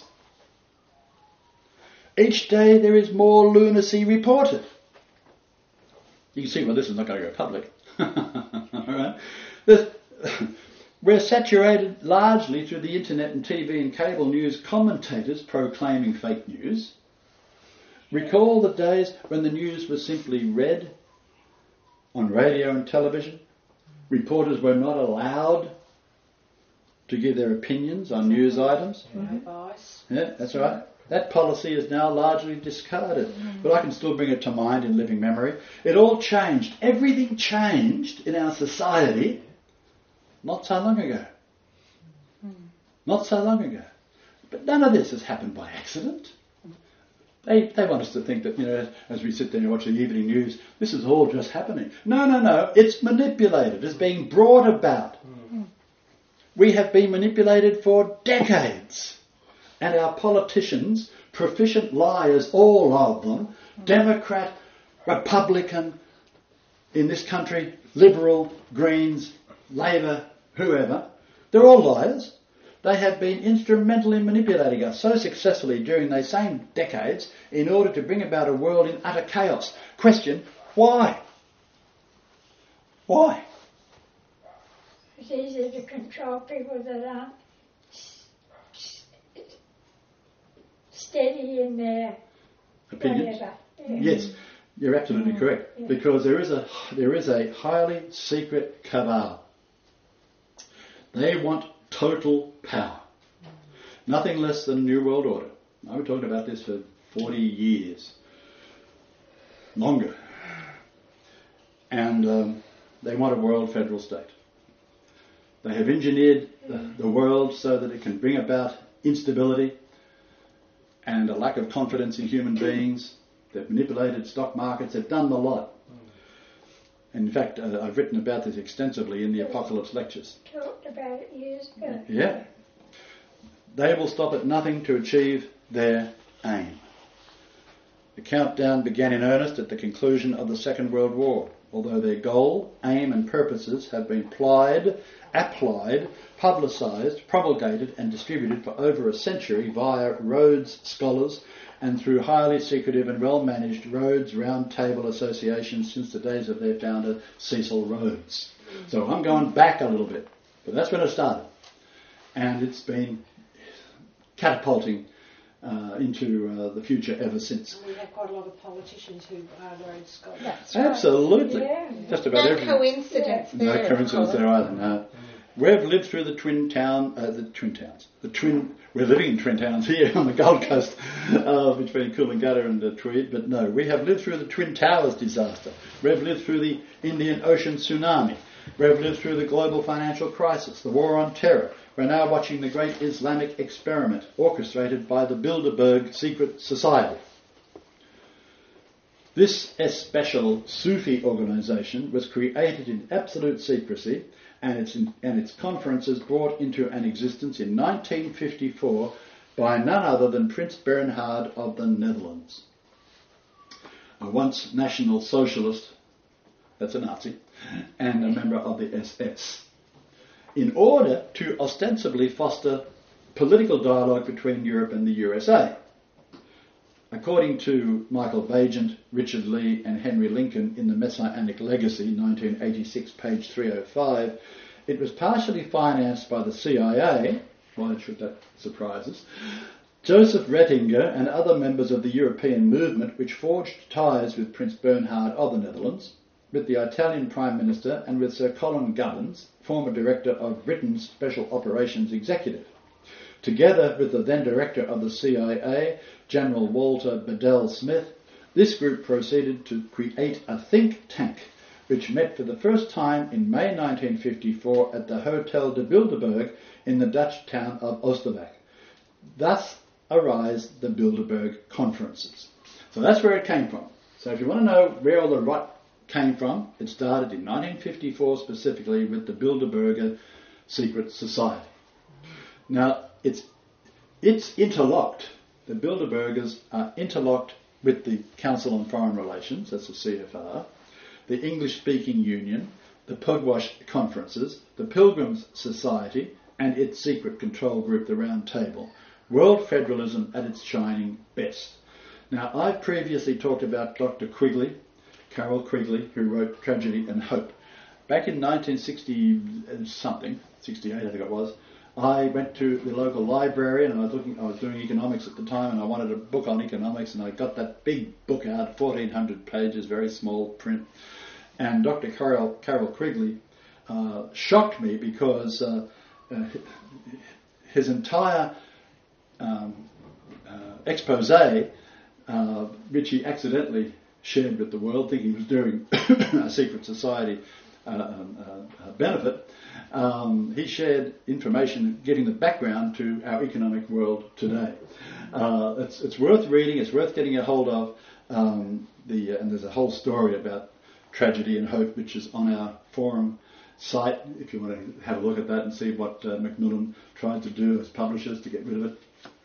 Each day there is more lunacy reported. You can see, well, this is not going to go public. All right? This, we're saturated largely through the internet and T V and cable news commentators proclaiming fake news. Recall the days when the news was simply read on radio and television. Reporters were not allowed to give their opinions on news items. Mm-hmm. Yeah, that's right. That policy is now largely discarded. Mm-hmm. But I can still bring it to mind in living memory. It all changed. Everything changed in our society not so long ago. Mm-hmm. Not so long ago. But none of this has happened by accident. They they want us to think that, you know, as we sit there and watch the evening news, this is all just happening. No, no, no. It's manipulated. It's being brought about. Mm. We have been manipulated for decades. And our politicians, proficient liars, all of them, mm. Democrat, Republican, in this country, Liberal, Greens, Labour, whoever, they're all liars. They have been instrumental in manipulating us so successfully during those same decades in order to bring about a world in utter chaos. Question, why? Why? It's easy to control people that aren't steady in their opinions. Whatever. Yeah. Yes, you're absolutely mm, correct. Yeah. Because there is a there is a highly secret cabal. They want total power. Nothing less than a new world order. I've been talking about this for forty years. Longer. And um, they want a world federal state. They have engineered the, the world so that it can bring about instability and a lack of confidence in human beings. They've manipulated stock markets. They've done the lot. In fact, uh, I've written about this extensively in the Apocalypse Lectures. Talked about it years ago. Yeah. They will stop at nothing to achieve their aim. The countdown began in earnest at the conclusion of the Second World War, although their goal, aim and purposes have been plied, applied, publicised, promulgated and distributed for over a century via Rhodes Scholars and through highly secretive and well-managed Rhodes Round Table associations since the days of their founder, Cecil Rhodes. So I'm going back a little bit, but that's when it started. And it's been catapulting uh, into uh, the future ever since. And we have quite a lot of politicians who are Rhodes Scholars. That's Absolutely. Right. Yeah. Just about no everything. coincidence No there. coincidence there either, no. We've lived through the twin town, uh, the twin towns, the twin, we're living in twin towns here on the Gold Coast uh, between Coolangatta and uh, Tweed, but no, we have lived through the Twin Towers disaster. We've lived through the Indian Ocean tsunami. We've lived through the global financial crisis, the war on terror. We're now watching the great Islamic experiment orchestrated by the Bilderberg secret society. This special Sufi organisation was created in absolute secrecy, and its, and its conferences brought into an existence in nineteen fifty-four by none other than Prince Bernhard of the Netherlands, a once National Socialist, that's a Nazi, and a member of the S S, in order to ostensibly foster political dialogue between Europe and the U S A. According to Michael Vagent, Richard Lee and Henry Lincoln in The Messianic Legacy, nineteen eighty-six, page three oh five, it was partially financed by the C I A, why should that surprise us, Joseph Rettinger and other members of the European movement which forged ties with Prince Bernhard of the Netherlands, with the Italian Prime Minister and with Sir Colin Gubbins, former director of Britain's Special Operations Executive. Together with the then director of the C I A, General Walter Bedell Smith, this group proceeded to create a think tank which met for the first time in May nineteen fifty-four at the Hotel de Bilderberg in the Dutch town of Oosterwijk. Thus arise the Bilderberg Conferences. So that's where it came from. So if you want to know where all the rot came from, it started in nineteen fifty-four specifically with the Bilderberger Secret Society. Now, it's it's interlocked. The Bilderbergers are interlocked with the Council on Foreign Relations, that's the C F R, the English-speaking Union, the Pugwash Conferences, the Pilgrims Society, and its secret control group, the Round Table. World federalism at its shining best. Now, I've previously talked about Doctor Quigley, Carol Quigley, who wrote Tragedy and Hope. Back in nineteen sixty something, sixty-eight I think it was, I went to the local library and I was looking. I was doing economics at the time, and I wanted a book on economics, and I got that big book out, fourteen hundred pages, very small print. And Doctor Carol, Carol Quigley uh, shocked me because uh, uh, his entire um, uh, expose, uh, which he accidentally shared with the world, thinking he was doing a secret society uh, um, uh, benefit. Um, he shared information giving the background to our economic world today. Uh, it's, it's worth reading, it's worth getting a hold of, um, the, uh, and there's a whole story about Tragedy and Hope, which is on our forum site, if you want to have a look at that and see what uh, Macmillan tried to do as publishers to get rid of it.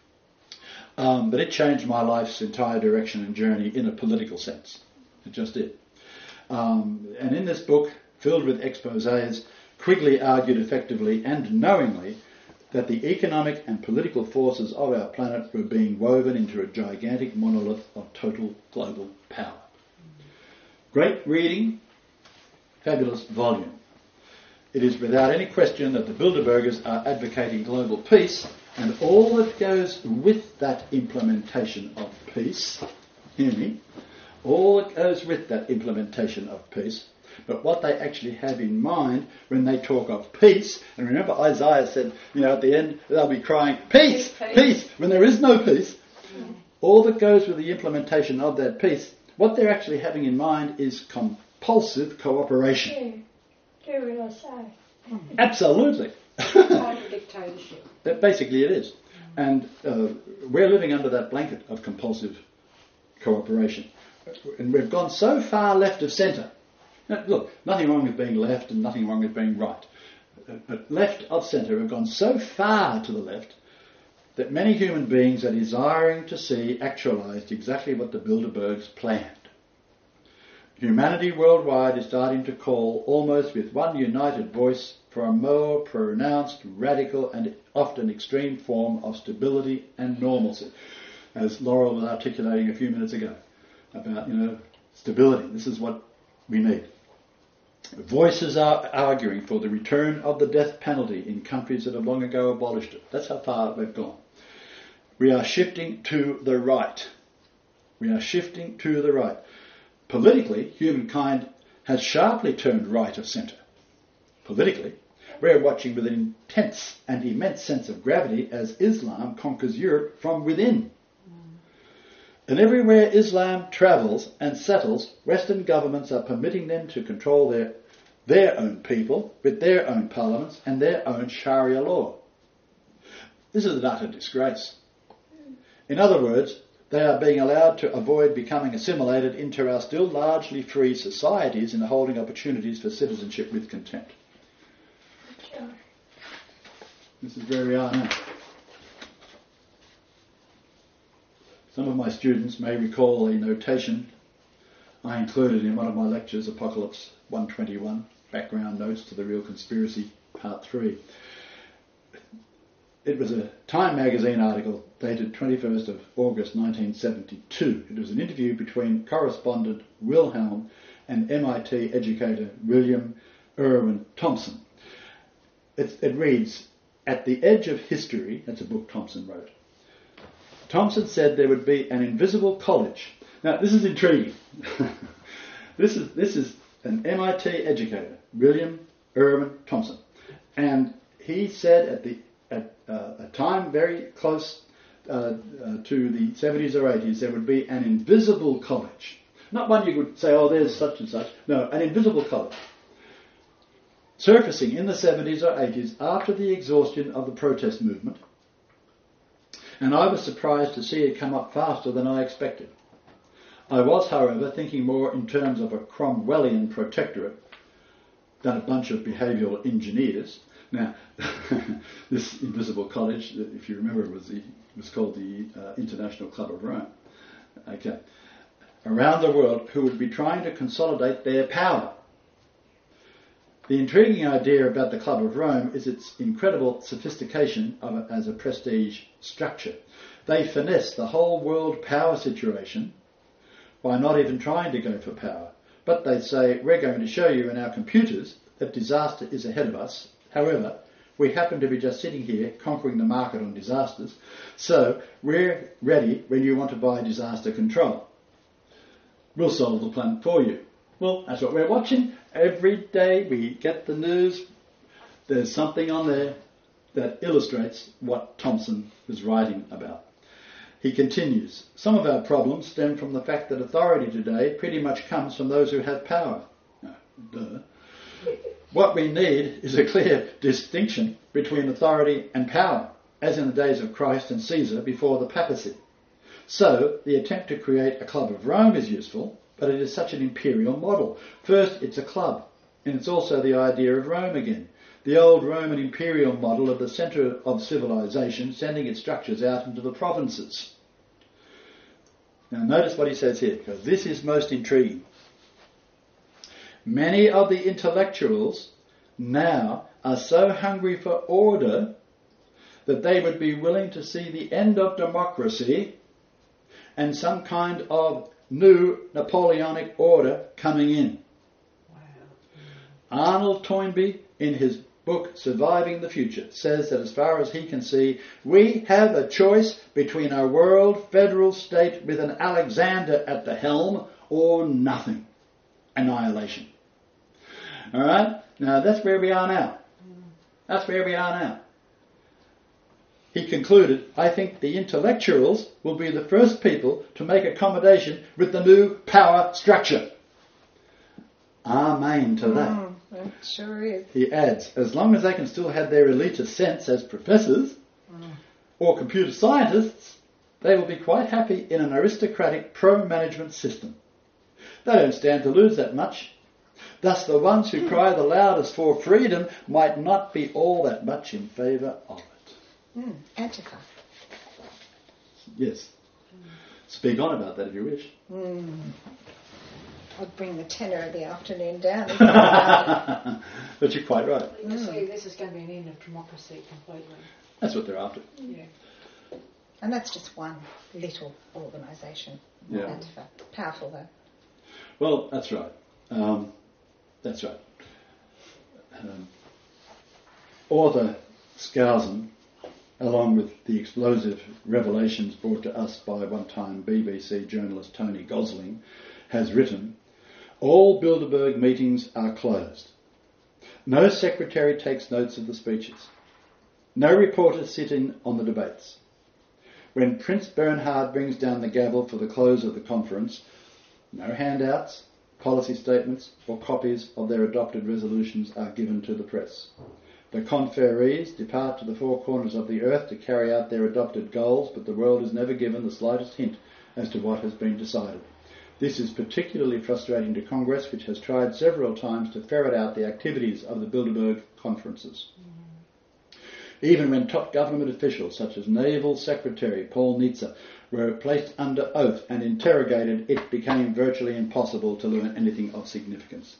Um, but it changed my life's entire direction and journey in a political sense. It just did. Um, and in this book, filled with exposés, Quigley argued effectively and knowingly that the economic and political forces of our planet were being woven into a gigantic monolith of total global power. Great reading, fabulous volume. It is without any question that the Bilderbergers are advocating global peace, and all that goes with that implementation of peace, hear me, all that goes with that implementation of peace, but what they actually have in mind when they talk of peace, and remember Isaiah said, you know, at the end they'll be crying, peace, peace, peace, when there is no peace. Mm. All that goes with the implementation of that peace, what they're actually having in mind is compulsive cooperation. Do, do what I say. Absolutely. Kind of dictatorship. That basically it is. And uh, we're living under that blanket of compulsive cooperation. And we've gone so far left of centre. Now, look, nothing wrong with being left and nothing wrong with being right. But left of centre, we've gone so far to the left that many human beings are desiring to see actualised exactly what the Bilderbergs planned. Humanity worldwide is starting to call almost with one united voice for a more pronounced, radical and often extreme form of stability and normalcy, as Laurel was articulating a few minutes ago about, you know, stability. This is what we need. Voices are arguing for the return of the death penalty in countries that have long ago abolished it. That's how far we've gone. We are shifting to the right. We are shifting to the right. Politically, humankind has sharply turned right of centre. Politically, we're watching with an intense and immense sense of gravity as Islam conquers Europe from within. And everywhere Islam travels and settles, Western governments are permitting them to control their, their own people with their own parliaments and their own Sharia law. This is an utter disgrace. In other words, they are being allowed to avoid becoming assimilated into our still largely free societies and holding opportunities for citizenship with contempt. Sure. This is where we are now. Some of my students may recall a notation I included in one of my lectures, Apocalypse one twenty-one, Background Notes to the Real Conspiracy, Part three. It was a Time magazine article dated twenty-first of August nineteen seventy-two. It was an interview between correspondent Wilhelm and M I T educator William Irwin Thompson. It, it reads, "At the edge of history," that's a book Thompson wrote, Thompson said there would be an invisible college. Now, this is intriguing. this is this is an M I T educator, William Irwin Thompson, and he said at the at uh, a time very close uh, uh, to the seventies or eighties, there would be an invisible college, not one you could say, oh, there's such and such. No, an invisible college, surfacing in the seventies or eighties after the exhaustion of the protest movement. And I was surprised to see it come up faster than I expected. I was, however, thinking more in terms of a Cromwellian protectorate than a bunch of behavioural engineers. Now, this invisible college, if you remember, was the, was called the uh, International Club of Rome. Okay, around the world, who would be trying to consolidate their power. The intriguing idea about the Club of Rome is its incredible sophistication of it as a prestige structure. They finesse the whole world power situation by not even trying to go for power. But they say, we're going to show you in our computers that disaster is ahead of us. However, we happen to be just sitting here conquering the market on disasters, so we're ready when you want to buy disaster control. We'll solve the planet for you. Well, that's what we're watching. Every day we get the news. There's something on there that illustrates what Thompson was writing about. He continues, some of our problems stem from the fact that authority today pretty much comes from those who have power. No, duh. What we need is a clear distinction between authority and power, as in the days of Christ and Caesar before the papacy. So, the attempt to create a Club of Rome is useful, but it is such an imperial model. First, it's a club, and it's also the idea of Rome again. The old Roman imperial model of the centre of civilization sending its structures out into the provinces. Now notice what he says here, because this is most intriguing. Many of the intellectuals now are so hungry for order that they would be willing to see the end of democracy and some kind of new Napoleonic order coming in. Wow. Arnold Toynbee, in his book Surviving the Future, says that as far as he can see, we have a choice between a world federal state with an Alexander at the helm or nothing. Annihilation. All right? Now that's where we are now. That's where we are now. He concluded, I think the intellectuals will be the first people to make accommodation with the new power structure. Amen to that. Mm, it sure is. He adds, as long as they can still have their elitist sense as professors Mm. or computer scientists, they will be quite happy in an aristocratic pro-management system. They don't stand to lose that much. Thus the ones who cry the loudest for freedom might not be all that much in favour of it. Mm. Antifa. Yes. Speak on about that if you wish. Mm. I'd bring the tenor of the afternoon down. But you're quite right. You can see this is going to be an end of democracy completely. That's what they're after. Yeah. And that's just one little organisation. Yeah. Antifa. Powerful though. Well, that's right. Um, that's right. Um, author Skousen, along with the explosive revelations brought to us by one-time B B C journalist Tony Gosling, has written, all Bilderberg meetings are closed. No secretary takes notes of the speeches. No reporters sit in on the debates. When Prince Bernhard brings down the gavel for the close of the conference, no handouts, policy statements or copies of their adopted resolutions are given to the press. The conferees depart to the four corners of the earth to carry out their adopted goals, but the world is never given the slightest hint as to what has been decided. This is particularly frustrating to Congress, which has tried several times to ferret out the activities of the Bilderberg conferences. Even when top government officials, such as Naval Secretary Paul Nitze, were placed under oath and interrogated, it became virtually impossible to learn anything of significance.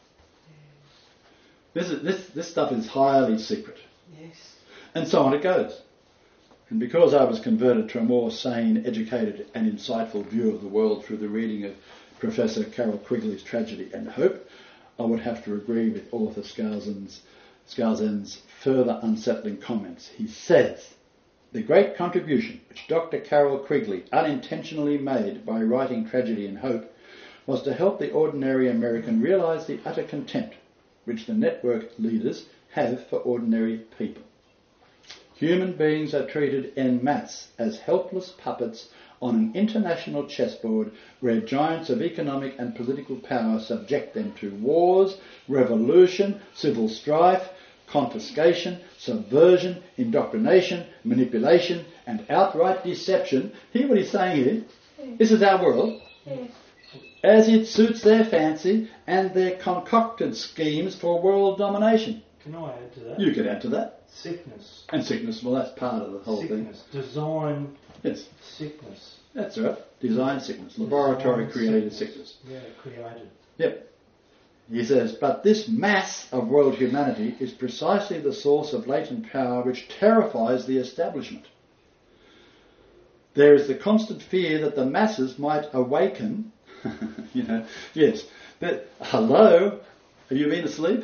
This, is, this, this stuff is highly secret. Yes. And so on it goes. And because I was converted to a more sane, educated and insightful view of the world through the reading of Professor Carroll Quigley's Tragedy and Hope, I would have to agree with author Skousen's, Skousen's further unsettling comments. He says, the great contribution which Doctor Carroll Quigley unintentionally made by writing Tragedy and Hope was to help the ordinary American realise the utter contempt which the network leaders have for ordinary people. Human beings are treated en masse as helpless puppets on an international chessboard where giants of economic and political power subject them to wars, revolution, civil strife, confiscation, subversion, indoctrination, manipulation and outright deception. Hear what he's saying here. Yes. This is our world. Yes. As it suits their fancy and their concocted schemes for world domination. Can I add to that? You could add to that. Sickness. And sickness, well, that's part of the whole sickness. thing. Design Yes. sickness. That's right. Design sickness. Laboratory Design created sickness. sickness. Yeah, created. Yep. He says, but this mass of world humanity is precisely the source of latent power which terrifies the establishment. There is the constant fear that the masses might awaken. you know, yes. That, hello? Have you been asleep?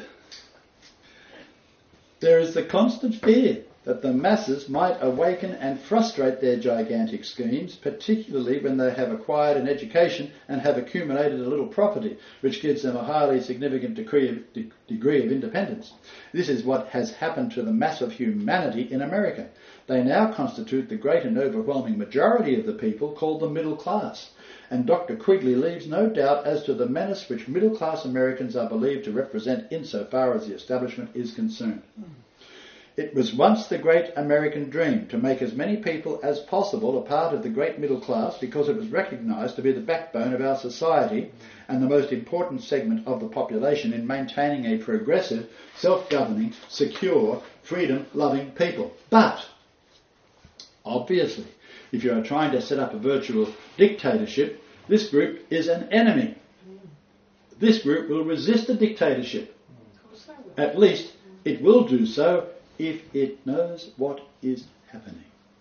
There is the constant fear that the masses might awaken and frustrate their gigantic schemes, particularly when they have acquired an education and have accumulated a little property, which gives them a highly significant degree of, de- degree of independence. This is what has happened to the mass of humanity in America. They now constitute the great and overwhelming majority of the people called the middle class. And Doctor Quigley leaves no doubt as to the menace which middle-class Americans are believed to represent insofar as the establishment is concerned. Mm. It was once the great American dream to make as many people as possible a part of the great middle class because it was recognised to be the backbone of our society and the most important segment of the population in maintaining a progressive, self-governing, secure, freedom-loving people. But, obviously, if you are trying to set up a virtual dictatorship, this group is an enemy. This group will resist the dictatorship. At least it will do so if it knows what is happening.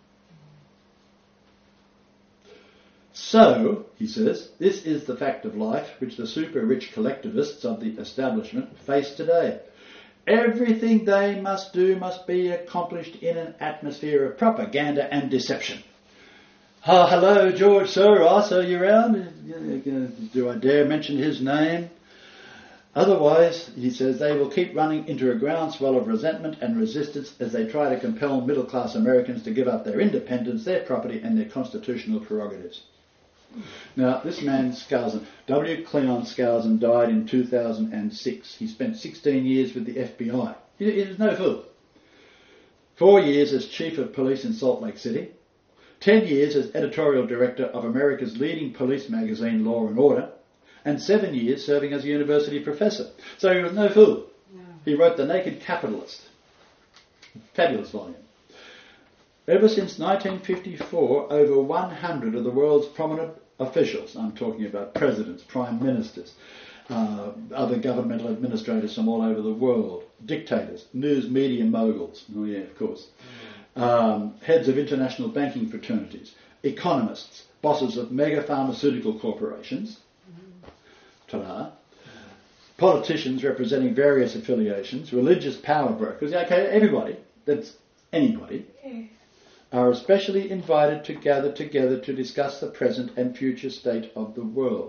So, he says, this is the fact of life which the super-rich collectivists of the establishment face today. Everything they must do must be accomplished in an atmosphere of propaganda and deception. Oh, hello, George Soros, are you around? Do I dare mention his name? Otherwise, he says, they will keep running into a groundswell of resentment and resistance as they try to compel middle-class Americans to give up their independence, their property and their constitutional prerogatives. Now, this man, Skousen, W. Cleon Skousen, died in two thousand six. He spent sixteen years with the F B I. He, he was no fool. Four years as Chief of Police in Salt Lake City. Ten years as Editorial Director of America's leading police magazine, Law and Order. And seven years serving as a university professor. So he was no fool. No. He wrote The Naked Capitalist. Fabulous volume. Ever since nineteen fifty-four, over one hundred of the world's prominent officials, I'm talking about presidents, prime ministers, uh, other governmental administrators from all over the world, dictators, news media moguls, oh yeah, of course, mm. um, heads of international banking fraternities, economists, bosses of mega pharmaceutical corporations, ta-da, politicians representing various affiliations, religious power brokers, okay, everybody, that's anybody, Yeah. are especially invited to gather together to discuss the present and future state of the world.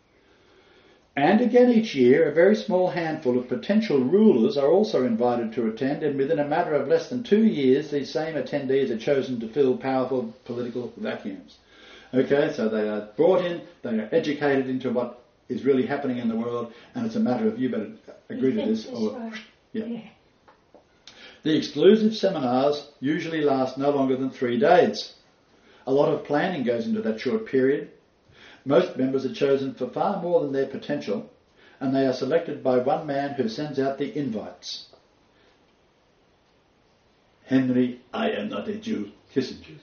And again each year, a very small handful of potential rulers are also invited to attend, and within a matter of less than two years, these same attendees are chosen to fill powerful political vacuums. Okay, so they are brought in, they are educated into what is really happening in the world, and it's a matter of you better agree to this or... Right. Yeah. Yeah. The exclusive seminars usually last no longer than three days. A lot of planning goes into that short period, Most members are chosen for far more than their potential, and they are selected by one man who sends out the invites. Henry, I am not a Jew, Kissinger.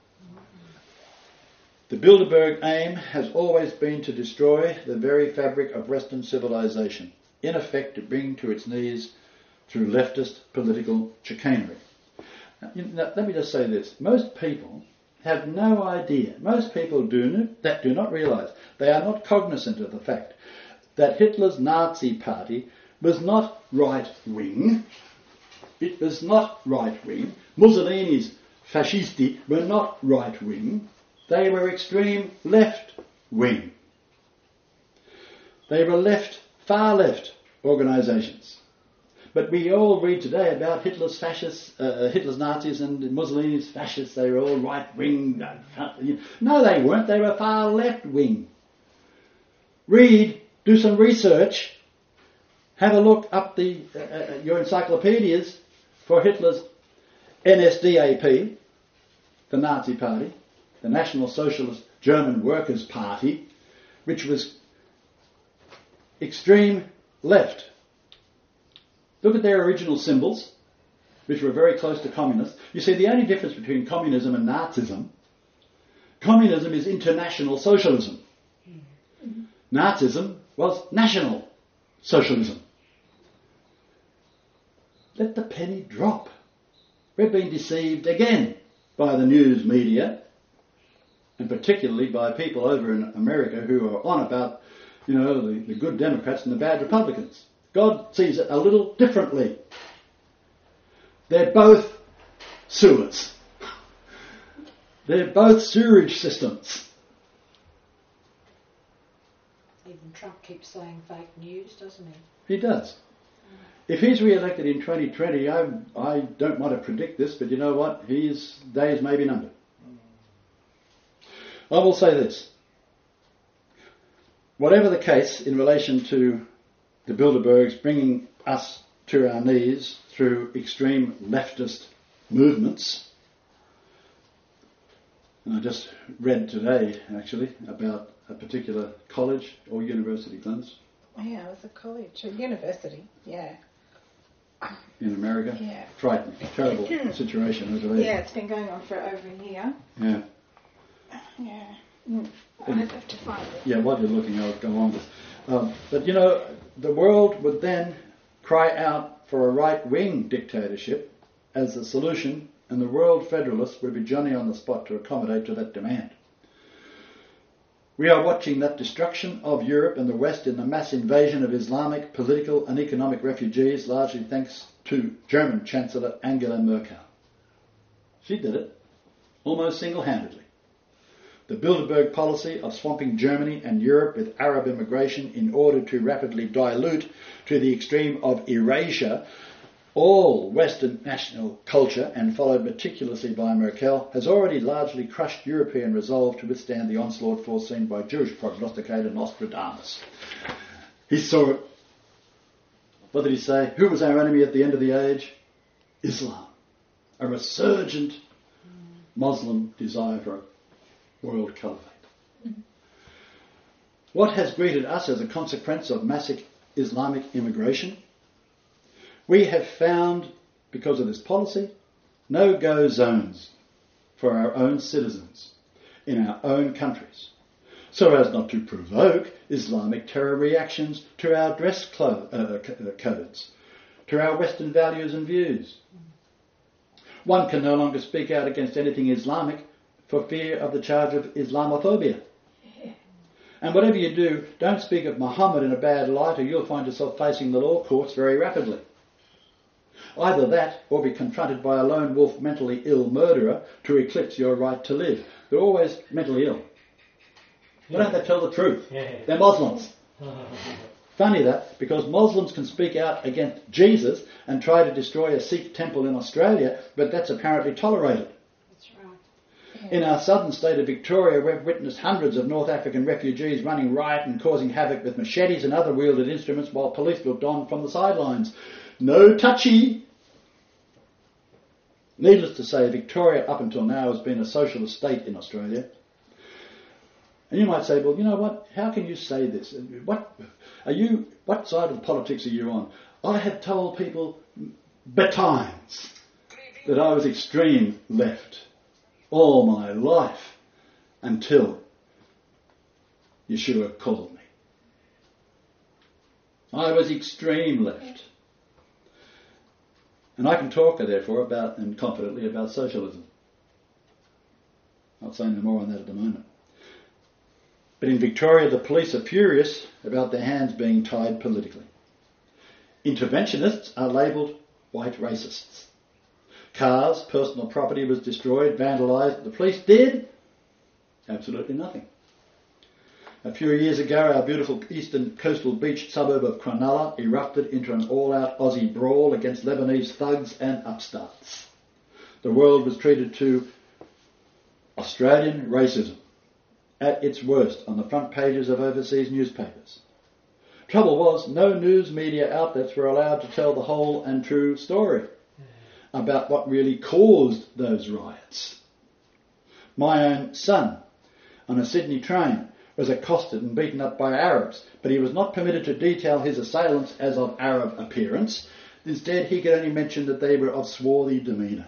The Bilderberg aim has always been to destroy the very fabric of Western civilization, in effect to bring to its knees through leftist political chicanery. Now, you know, let me just say this. Most people have no idea, most people do that do not realise, they are not cognizant of the fact that Hitler's Nazi party was not right-wing. It was not right-wing. Mussolini's fascisti were not right-wing. They were extreme left-wing. They were left, far left organisations. But we all read today about Hitler's fascists, uh, Hitler's Nazis and Mussolini's fascists. They were all right-wing. No, they weren't. They were far left-wing. Read, do some research, have a look up the uh, uh, your encyclopedias for Hitler's N S D A P, the Nazi Party, the National Socialist German Workers' Party, which was extreme left. Look at their original symbols, which were very close to communists. You see, the only difference between communism and Nazism, communism is international socialism. Mm-hmm. Nazism was national socialism. Let the penny drop. We've been deceived again by the news media, and particularly by people over in America who are on about, you know, the, the good Democrats and the bad Republicans. God sees it a little differently. They're both sewers. They're both sewerage systems. Even Trump keeps saying fake news, doesn't he? He does. If he's re-elected in twenty twenty, I, I don't want to predict this, but you know what? His days may be numbered. I will say this. Whatever the case in relation to the Bilderbergs bringing us to our knees through extreme leftist movements, and I just read today, actually, about a particular college or university, Glenys? Yeah, it was a college, a university, yeah. In America? Yeah. Frightening, terrible situation over there. Yeah, it's been going on for over a year. Yeah. Yeah. Mm. I'd have to find it. Yeah, while you're looking, I'll go on with. Um, but you know, the world would then cry out for a right-wing dictatorship as the solution, and the world federalists would be Johnny on the spot to accommodate to that demand. We are watching that destruction of Europe and the West in the mass invasion of Islamic political and economic refugees, largely thanks to German Chancellor Angela Merkel. She did it, almost single-handedly. The Bilderberg policy of swamping Germany and Europe with Arab immigration in order to rapidly dilute to the extreme of erasure all Western national culture, and followed meticulously by Merkel, has already largely crushed European resolve to withstand the onslaught foreseen by Jewish prognosticator Nostradamus. He saw it. What did he say? Who was our enemy at the end of the age? Islam. A resurgent Muslim desire for a world caliphate. Mm-hmm. What has greeted us as a consequence of massive Islamic immigration? We have found, because of this policy, no-go zones for our own citizens in our own countries, so as not to provoke Islamic terror reactions to our dress clo- uh, codes, to our Western values and views. One can no longer speak out against anything Islamic for fear of the charge of Islamophobia. And whatever you do, don't speak of Muhammad in a bad light, or you'll find yourself facing the law courts very rapidly. Either that, or be confronted by a lone wolf mentally ill murderer to eclipse your right to live. They're always mentally ill. Why don't they tell the truth? Yeah. They're Muslims. Funny that, because Muslims can speak out against Jesus and try to destroy a Sikh temple in Australia, but that's apparently tolerated. That's right. In our southern state of Victoria, we've witnessed hundreds of North African refugees running riot and causing havoc with machetes and other wielded instruments while police looked on from the sidelines. No touchy. Needless to say, Victoria up until now has been a socialist state in Australia. And you might say, well, you know what? How can you say this? What are you? What side of politics are you on? I have told people betimes that I was extreme left all my life until Yeshua called me. I was extreme left. And I can talk, therefore, about and confidently about socialism. Not saying no more on that at the moment. But in Victoria, the police are furious about their hands being tied politically. Interventionists are labelled white racists. Cars, personal property was destroyed, vandalised. The police did absolutely nothing. A few years ago, our beautiful eastern coastal beach suburb of Cronulla erupted into an all-out Aussie brawl against Lebanese thugs and upstarts. The world was treated to Australian racism at its worst on the front pages of overseas newspapers. Trouble was, no news media outlets were allowed to tell the whole and true story about what really caused those riots. My own son, on a Sydney train, was accosted and beaten up by Arabs, but he was not permitted to detail his assailants as of Arab appearance. Instead, he could only mention that they were of swarthy demeanour.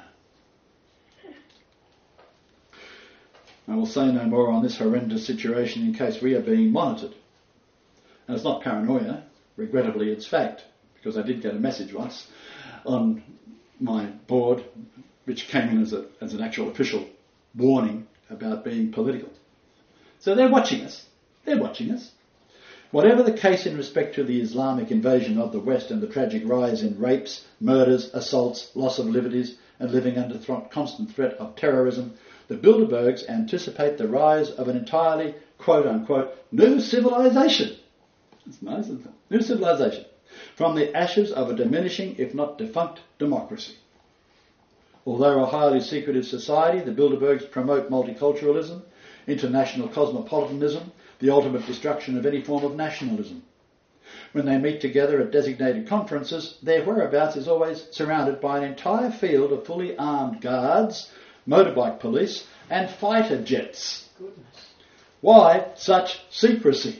I will say no more on this horrendous situation in case we are being monitored. And it's not paranoia, regrettably it's fact, because I did get a message once on my board which came in as, a, as an actual official warning about being political. So they're watching us. They're watching us. Whatever the case in respect to the Islamic invasion of the West and the tragic rise in rapes, murders, assaults, loss of liberties and living under th- constant threat of terrorism, the Bilderbergs anticipate the rise of an entirely, quote-unquote, new civilization. It's nice, isn't it? New civilization. From the ashes of a diminishing, if not defunct, democracy. Although a highly secretive society, the Bilderbergs promote multiculturalism, international cosmopolitanism, the ultimate destruction of any form of nationalism. When they meet together at designated conferences, their whereabouts is always surrounded by an entire field of fully armed guards, motorbike police and fighter jets. Goodness. Why such secrecy?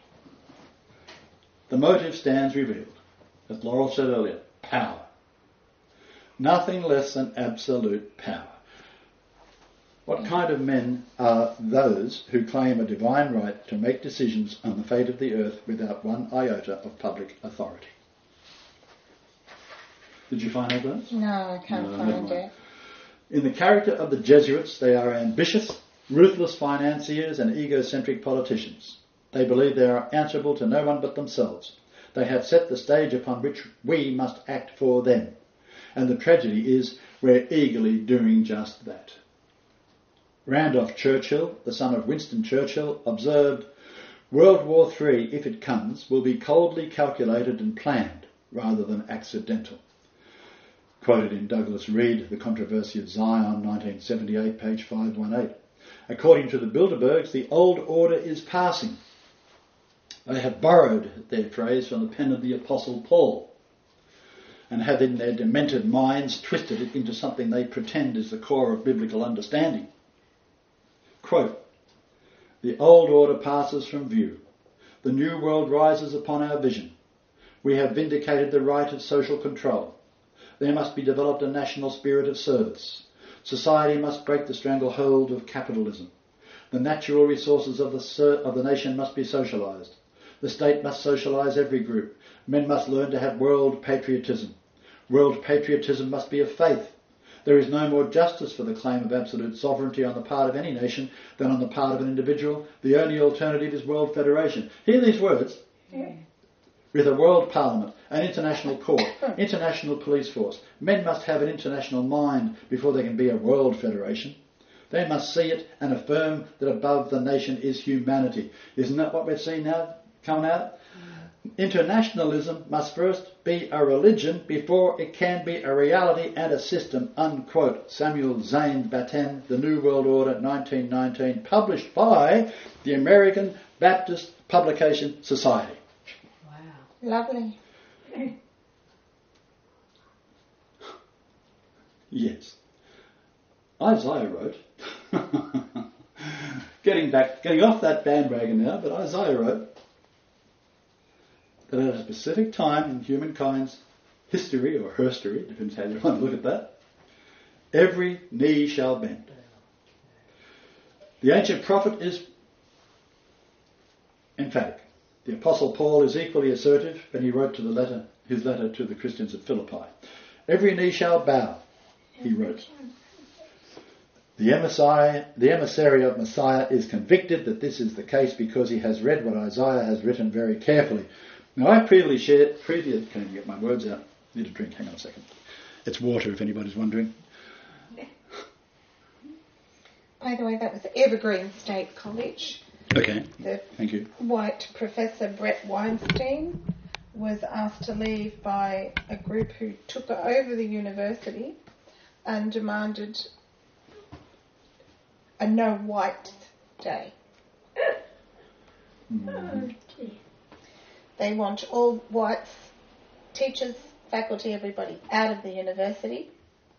The motive stands revealed. As Laurel said earlier, power. Nothing less than absolute power. What kind of men are those who claim a divine right to make decisions on the fate of the earth without one iota of public authority? Did you find that verse? No, I can't No, find never mind. it. In the character of the Jesuits, they are ambitious, ruthless financiers and egocentric politicians. They believe they are answerable to no one but themselves. They have set the stage upon which we must act for them. And the tragedy is we're eagerly doing just that. Randolph Churchill, the son of Winston Churchill, observed, "World War Three, if it comes, will be coldly calculated and planned rather than accidental." Quoted in Douglas Reed, The Controversy of Zion, nineteen seventy-eight, page five eighteen. According to the Bilderbergs, the old order is passing. They have borrowed their phrase from the pen of the Apostle Paul and have in their demented minds twisted it into something they pretend is the core of biblical understanding. Quote, "The old order passes from view. The new world rises upon our vision. We have vindicated the right of social control. There must be developed a national spirit of service. Society must break the stranglehold of capitalism. The natural resources of the, ser- of the nation must be socialised. The state must socialise every group. Men must learn to have world patriotism. World patriotism must be of faith. There is no more justice for the claim of absolute sovereignty on the part of any nation than on the part of an individual. The only alternative is world federation." Hear these words. Yeah. With a world parliament, an international court, international police force. Men must have an international mind before they can be a world federation. They must see it and affirm that above the nation is humanity. Isn't that what we're seeing now coming out? Internationalism must first be a religion before it can be a reality and a system, unquote. Samuel Zane Batten, The New World Order, nineteen nineteen, published by the American Baptist Publication Society. Wow. Lovely. Yes. Isaiah wrote, getting back, getting off that bandwagon now, but Isaiah wrote that at a specific time in humankind's history, or herstory, depends how you want to look at that, every knee shall bend. The ancient prophet is emphatic. The Apostle Paul is equally assertive when he wrote to the letter, his letter to the Christians at Philippi. Every knee shall bow, he wrote. The emissary, the emissary of Messiah is convicted that this is the case because he has read what Isaiah has written very carefully. Now, I previously shared, previously, can you get my words out? I need a drink, hang on a second. It's water, if anybody's wondering. By the way, that was Evergreen State College. Okay, The thank you. white Professor Brett Weinstein was asked to leave by a group who took over the university and demanded a no white day. Mm. They want all whites, teachers, faculty, everybody out of the university.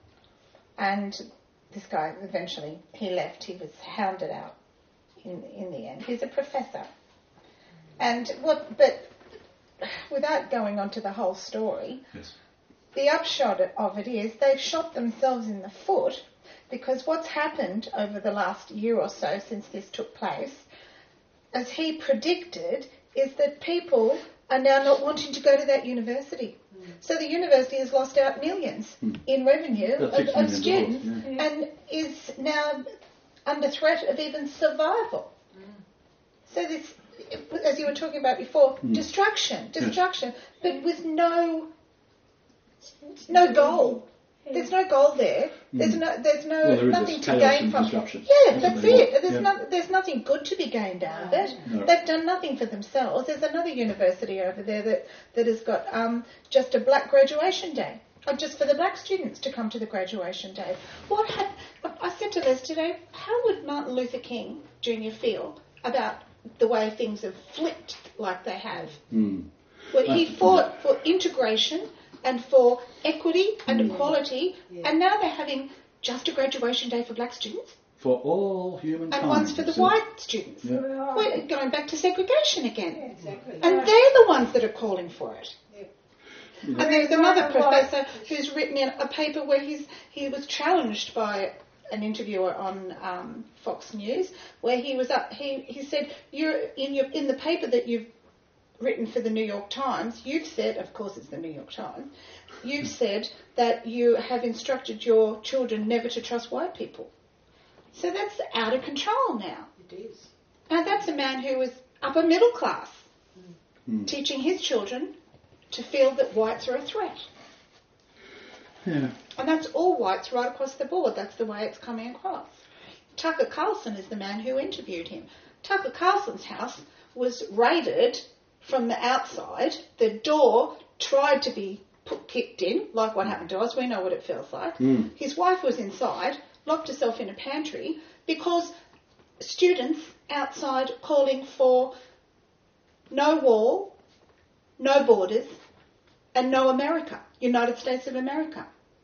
And this guy eventually, he left. He was hounded out in in the end. He's a professor. And what, but without going on to the whole story, Yes. the upshot of it is they've shot themselves in the foot, because what's happened over the last year or so since this took place, as he predicted, is that people are now not wanting to go to that university. Mm. So the university has lost out millions mm. in revenue of, of students dollars, yeah. and is now under threat of even survival. Mm. So this, as you were talking about before, mm. destruction, destruction, yes. but with no no goal. There's no goal there. There's no, there's no well, there nothing to gain from. Disruption. Yeah, that's it. There's yeah. no, there's nothing good to be gained out of it. No. They've done nothing for themselves. There's another university over there that, that has got um, just a black graduation day, or just for the black students to come to the graduation day. What had I said to Les today? How would Martin Luther King Junior feel about the way things have flipped like they have? Mm. Well, he fought for integration and for equity and mm. equality, yeah. and now they're having just a graduation day for black students. For all humankind. And one's for the so white students. Yeah. We're going back to segregation again. Yeah, exactly. And they're the ones that are calling for it. Yeah. Yeah. And there's another professor who's written in a paper where he's he was challenged by an interviewer on um, Fox News, where he was up. He he said, "You're in your in the paper that you've written for the New York Times, you've said, of course it's the New York Times, you've said that you have instructed your children never to trust white people." So that's out of control now. It is. Now that's a man who was upper middle class, mm. teaching his children to feel that whites are a threat. Yeah. And that's all whites right across the board. That's the way it's coming across. Tucker Carlson is the man who interviewed him. Tucker Carlson's house was raided from the outside. The door tried to be put, kicked in, like what happened to us. We know what it feels like. Mm. His wife was inside, locked herself in a pantry, because students outside calling for no wall, no borders, and no America, United States of America.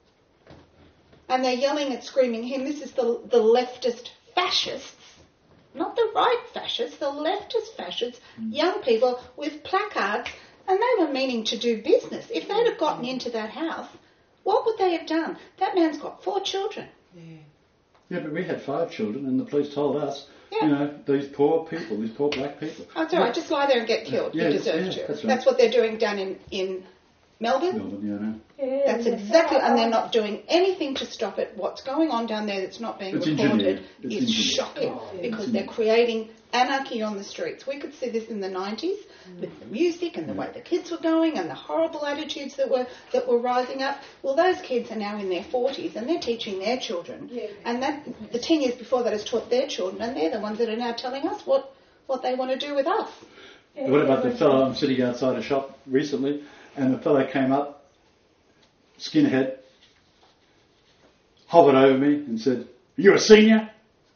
And they're yelling and screaming him. This is the, the leftist fascists. Not the right fascists, the leftist fascists, mm. young people with placards, and they were meaning to do business. If they'd have gotten into that house, what would they have done? That man's got four children. Yeah, yeah but we had five children, and the police told us, yeah. you know, these poor people, these poor black people. Oh, it's all right, just lie there and get killed. Yeah, you deserve yeah, to. That's, right. That's what they're doing down in, in Melbourne. Melbourne, yeah, I know. That's exactly, and they're not doing anything to stop it. What's going on down there that's not being it's reported is engineered. shocking Oh, yeah. because they're creating anarchy on the streets. We could see this in the nineties mm. with the music and the way the kids were going and the horrible attitudes that were that were rising up. Well, those kids are now in their forties and they're teaching their children, yeah. and that the ten years before that has taught their children, and they're the ones that are now telling us what what they want to do with us. Yeah, what about the fellow? I'm sitting outside a shop recently, and the fellow came up, skinhead, hovered over me and said, "Are you a senior?"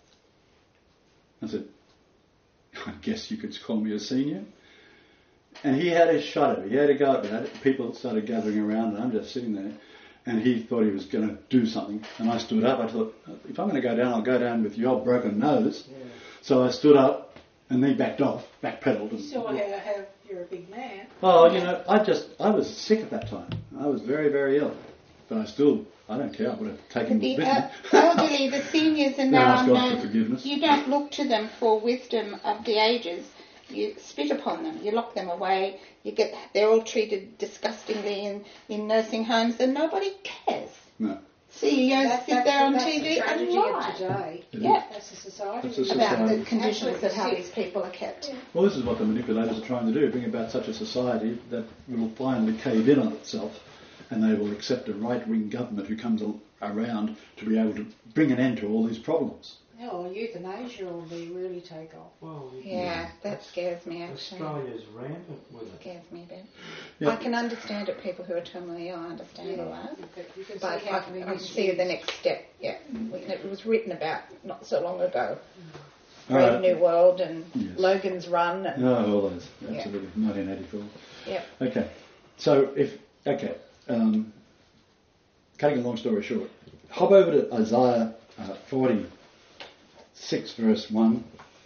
I said, "I guess you could call me a senior." And he had a shot at it. He had a go at it. People started gathering around, and I'm just sitting there. And he thought he was going to do something. And I stood up. I thought, if I'm going to go down, I'll go down with your broken nose. Yeah. So I stood up and then backed off, backpedaled. And, So how, how you're a big man. oh, you know, I just, I was sick at that time. I was very, very ill. But I still, I don't care. I would have taken The the uh, elderly, the seniors, and Yeah, now ask I God for know forgiveness. you don't look to them for wisdom of the ages. You spit upon them. You lock them away. You get they're all treated disgustingly in, in nursing homes, and nobody cares. No. C E Os That- sit that- there on that's T the V and tragedy of lie today. Yeah. That's the society. That's the we live in. about the Society. conditions of how Absolutely these sick. people are kept. Well, this is what the manipulators are trying to do, bring about such a society that will finally cave in on itself, and they will accept a right-wing government who comes al- around to be able to bring an end to all these problems. Yeah, well, euthanasia will be really take off. Well, Yeah, that scares me actually. Australia's rampant with it. Scares me a bit. Yeah. I can understand it. People who are terminally ill, I understand all that. But you can But see I, how I can be can see the misused. next step. Yeah, We- it was written about not so long ago. All Brave right. New World and Yes. Logan's Run. And, No, all those. Yeah. Absolutely. nineteen eighty-four. yeah. Okay. So if, okay, um, cutting a long story short, hop over to Isaiah uh, forty-six verse one.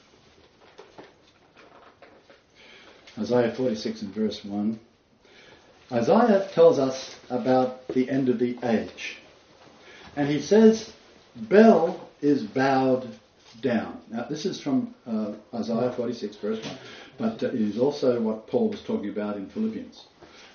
Isaiah forty-six and verse one. Isaiah tells us about the end of the age. And he says, Bel is bowed down. Now this is from uh, Isaiah forty-six verse one. But uh, it is also what Paul was talking about in Philippians.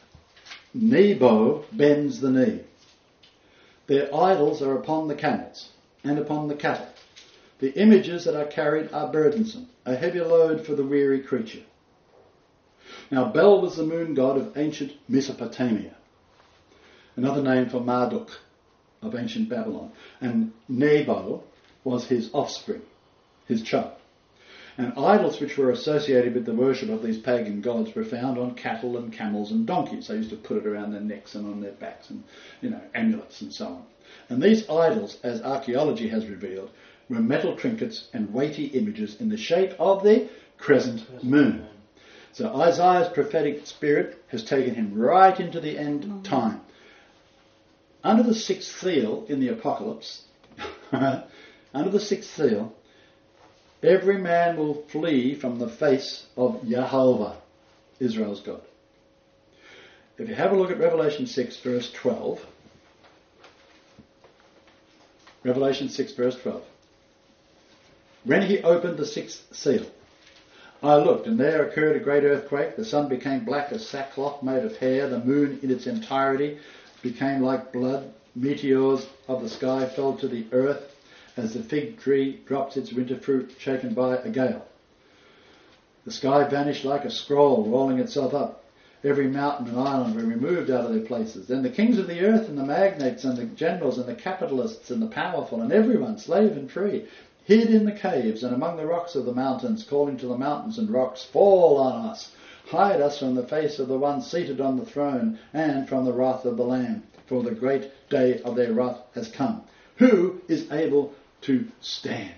Nebo bends the knee. Their idols are upon the camels and upon the cattle. The images that are carried are burdensome, a heavy load for the weary creature. Now Bel was the moon god of ancient Mesopotamia, another name for Marduk of ancient Babylon. And Nebo was his offspring, his child. And idols which were associated with the worship of these pagan gods were found on cattle and camels and donkeys. They used to put it around their necks and on their backs, and, you know, amulets and so on. And these idols, as archaeology has revealed, were metal trinkets and weighty images in the shape of the crescent moon. So Isaiah's prophetic spirit has taken him right into the end time. Under the sixth seal in the apocalypse, under the sixth seal, every man will flee from the face of Jehovah, Israel's God. If you have a look at Revelation six verse twelve, Revelation six verse twelve. When he opened the sixth seal, I looked, and there occurred a great earthquake. The sun became black as sackcloth made of hair. The moon in its entirety became like blood. Meteors of the sky fell to the earth as the fig tree drops its winter fruit shaken by a gale. The sky vanished like a scroll, rolling itself up. Every mountain and island were removed out of their places. Then the kings of the earth and the magnates and the generals and the capitalists and the powerful and everyone, slave and free, hid in the caves and among the rocks of the mountains, calling to the mountains and rocks, fall on us, hide us from the face of the one seated on the throne and from the wrath of the Lamb, for the great day of their wrath has come. Who is able to stand?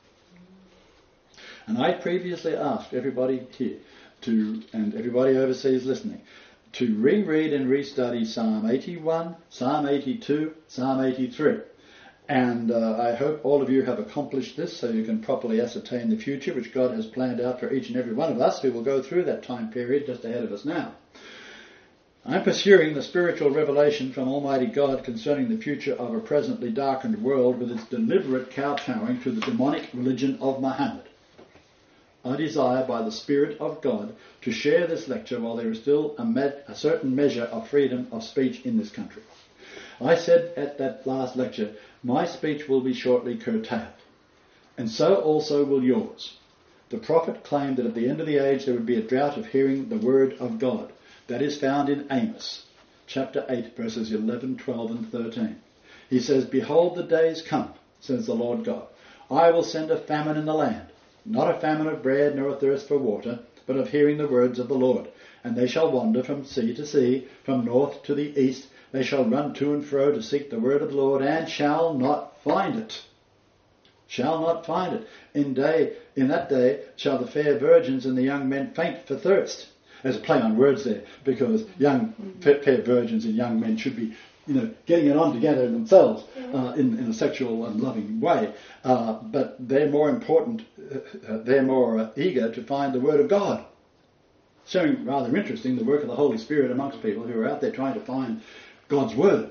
And I previously asked everybody here to, and everybody overseas listening, to reread and restudy Psalm eighty-one, Psalm eighty-two, Psalm eighty-three. And uh, I hope all of you have accomplished this so you can properly ascertain the future which God has planned out for each and every one of us who will go through that time period just ahead of us now. I'm pursuing the spiritual revelation from Almighty God concerning the future of a presently darkened world with its deliberate kowtowing to the demonic religion of Muhammad. I desire by the Spirit of God to share this lecture while there is still a, med- a certain measure of freedom of speech in this country. I said at that last lecture, my speech will be shortly curtailed, and so also will yours. The prophet claimed that at the end of the age there would be a drought of hearing the word of God. That is found in Amos, chapter eight, verses eleven, twelve and thirteen. He says, Behold, the days come, says the Lord God. I will send a famine in the land, not a famine of bread nor a thirst for water, but of hearing the words of the Lord. And they shall wander from sea to sea, from north to the east. They shall run to and fro to seek the word of the Lord, and shall not find it. Shall not find it. In day, in that day shall the fair virgins and the young men faint for thirst. There's a play on words there, because young fair virgins and young men should be, you know, getting it on together themselves uh, in, in a sexual and loving way. Uh, but they're more important uh, they're more uh, eager to find the Word of God. Showing rather interesting the work of the Holy Spirit amongst people who are out there trying to find God's Word.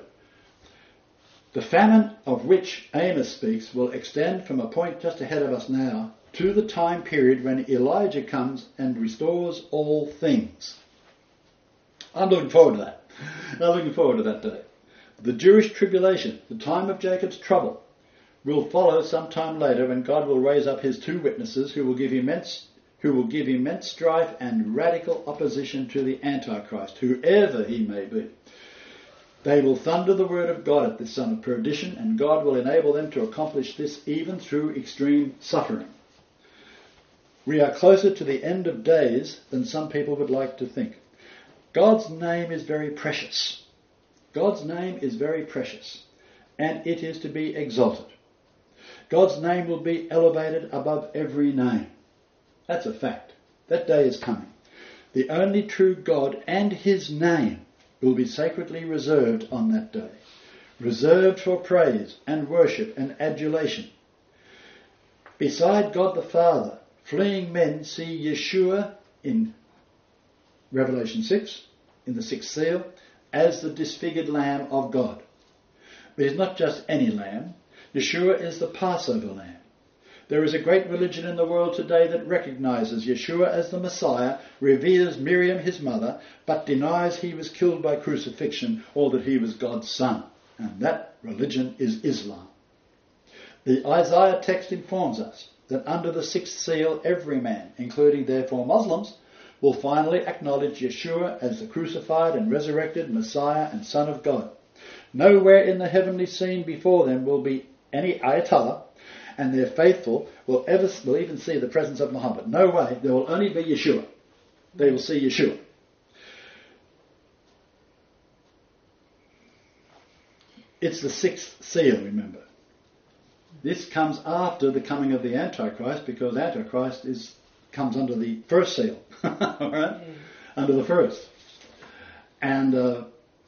The famine of which Amos speaks will extend from a point just ahead of us now to the time period when Elijah comes and restores all things. I'm looking forward to that. I'm looking forward to that day. The Jewish tribulation, the time of Jacob's trouble, will follow sometime later when God will raise up his two witnesses who will give immense who will give immense strife and radical opposition to the Antichrist, whoever he may be. They will thunder the word of God at this son of perdition, and God will enable them to accomplish this even through extreme suffering. We are closer to the end of days than some people would like to think. God's name is very precious. God's name is very precious, and it is to be exalted. God's name will be elevated above every name. That's a fact. That day is coming. The only true God and his name will be sacredly reserved on that day. Reserved for praise and worship and adulation. Beside God the Father, fleeing men see Yeshua in Revelation six, in the sixth seal, as the disfigured Lamb of God. But he's not just any lamb. Yeshua is the Passover lamb. There is a great religion in the world today that recognizes Yeshua as the Messiah, reveres Miriam his mother, but denies he was killed by crucifixion or that he was God's son. And that religion is Islam. The Isaiah text informs us that under the sixth seal every man, including therefore Muslims, will finally acknowledge Yeshua as the crucified and resurrected Messiah and Son of God. Nowhere in the heavenly scene before them will be any Ayatollah, and their faithful will ever will even see the presence of Muhammad. No way. There will only be Yeshua. They will see Yeshua. It's the sixth seal, remember. This comes after the coming of the Antichrist, because Antichrist is comes under the first seal. All right? Yeah. Under the first. And uh,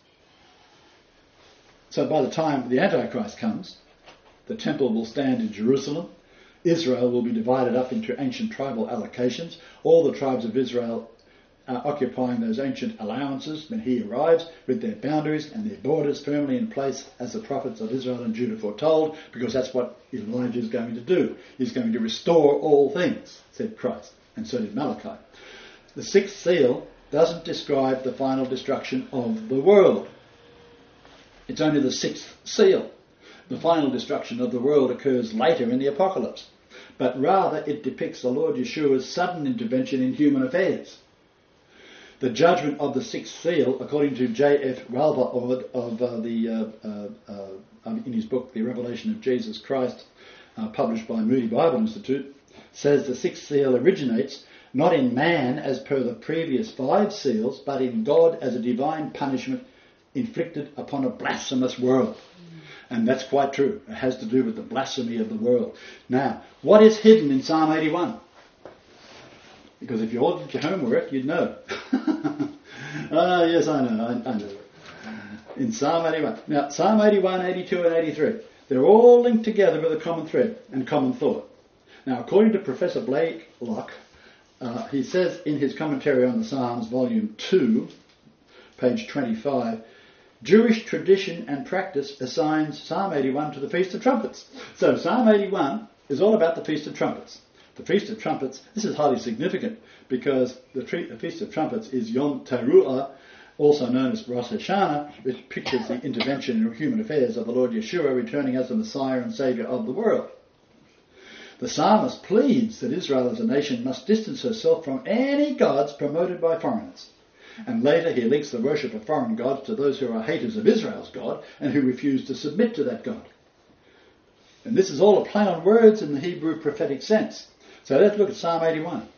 so by the time the Antichrist comes, the temple will stand in Jerusalem. Israel will be divided up into ancient tribal allocations. All the tribes of Israel are occupying those ancient allowances when he arrives, with their boundaries and their borders firmly in place as the prophets of Israel and Judah foretold, because that's what Elijah is going to do. He's going to restore all things, said Christ, and so did Malachi. The sixth seal doesn't describe the final destruction of the world. It's only the sixth seal. The final destruction of the world occurs later in the Apocalypse, but rather it depicts the Lord Yeshua's sudden intervention in human affairs. The judgment of the sixth seal, according to J F Ralbaud of uh, the uh, uh, uh, in his book The Revelation of Jesus Christ, uh, published by Moody Bible Institute, says the sixth seal originates not in man as per the previous five seals, but in God as a divine punishment inflicted upon a blasphemous world. And that's quite true. It has to do with the blasphemy of the world. Now, what is hidden in Psalm eighty-one? Because if you all did your homework, you'd know. Ah, yes, I know, I, I know. In Psalm eighty-one. Now, Psalm eighty-one, eighty-two and eighty-three, they're all linked together with a common thread and common thought. Now, according to Professor Blakelock, uh, he says in his commentary on the Psalms, volume two, page twenty-five, Jewish tradition and practice assigns Psalm eighty-one to the Feast of Trumpets. So Psalm eighty-one is all about the Feast of Trumpets. The Feast of Trumpets, this is highly significant because the, tre- the Feast of Trumpets is Yom Teruah, also known as Rosh Hashanah, which pictures the intervention in human affairs of the Lord Yeshua returning as the Messiah and Saviour of the world. The psalmist pleads that Israel as a nation must distance herself from any gods promoted by foreigners. And later he links the worship of foreign gods to those who are haters of Israel's God and who refuse to submit to that God. And this is all a play on words in the Hebrew prophetic sense. So let's look at Psalm eighty-one.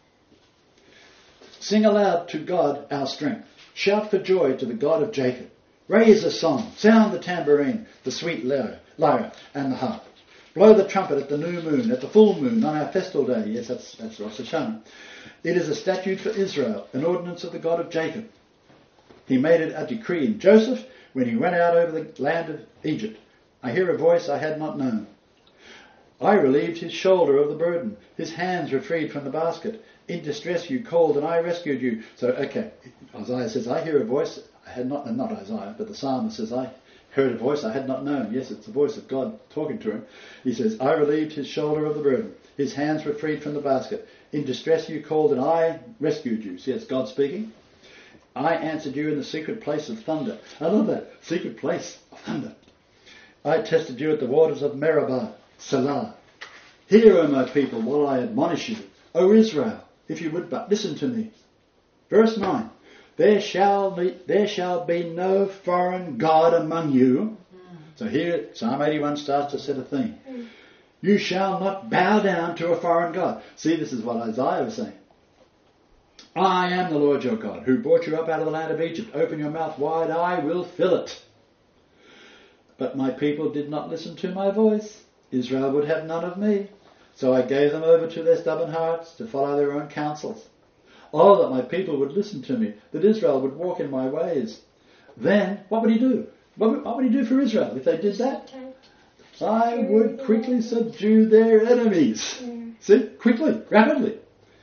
Sing aloud to God our strength. Shout for joy to the God of Jacob. Raise a song. Sound the tambourine, the sweet lyre, lyre and the harp. Blow the trumpet at the new moon, at the full moon, on our festal day. Yes, that's, that's Rosh Hashanah. It is a statute for Israel, an ordinance of the God of Jacob. He made it a decree in Joseph when he went out over the land of Egypt. I hear a voice I had not known. I relieved his shoulder of the burden. His hands were freed from the basket. In distress you called and I rescued you. So, okay, Isaiah says, I hear a voice. I had not, not Isaiah, but the psalmist says, I heard a voice I had not known. Yes, it's the voice of God talking to him. He says, I relieved his shoulder of the burden. His hands were freed from the basket. In distress you called and I rescued you. See, it's God speaking. I answered you in the secret place of thunder. I love that. Secret place of thunder. I tested you at the waters of Meribah, Selah. Hear, O my people, while I admonish you. O Israel, if you would but listen to me. Verse nine. There shall be, there shall be no foreign god among you. Mm. So here, Psalm eighty-one starts to set a theme. Mm. You shall not bow down to a foreign god. See, this is what Isaiah was saying. I am the Lord your God, who brought you up out of the land of Egypt. Open your mouth wide, I will fill it. But my people did not listen to my voice. Israel would have none of me. So I gave them over to their stubborn hearts to follow their own counsels. Oh, that my people would listen to me, that Israel would walk in my ways. Then, what would he do? What would, what would he do for Israel if they did that? I would quickly subdue their enemies. See, quickly, rapidly.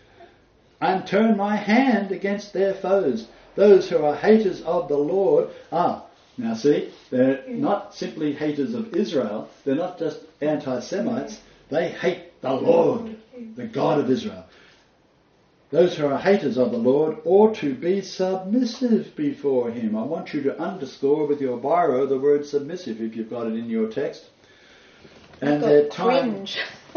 And turn my hand against their foes. Those who are haters of the Lord. Ah, now see, they're not simply haters of Israel. They're not just anti-Semites. They hate the Lord, the God of Israel. Those who are haters of the Lord ought to be submissive before him. I want you to underscore with your biro the word submissive if you've got it in your text. And their time, cringe.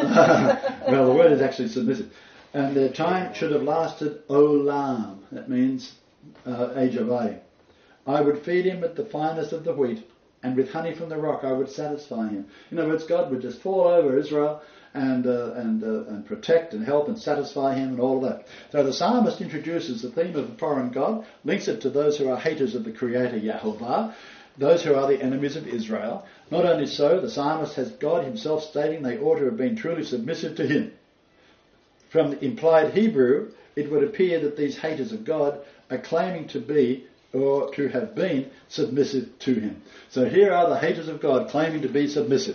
well, the word is actually submissive. And their time should have lasted olam. That means uh, age of A. I would feed him with the finest of the wheat, and with honey from the rock I would satisfy him. In other words, God would just fall over Israel and uh, and uh, and protect and help and satisfy him and all of that. So the psalmist introduces the theme of the foreign god, links it to those who are haters of the Creator Yahovah, those who are the enemies of Israel. Not only so, the psalmist has God himself stating they ought to have been truly submissive to him. From the implied Hebrew, it would appear that these haters of God are claiming to be or to have been submissive to him. So here are the haters of God claiming to be submissive.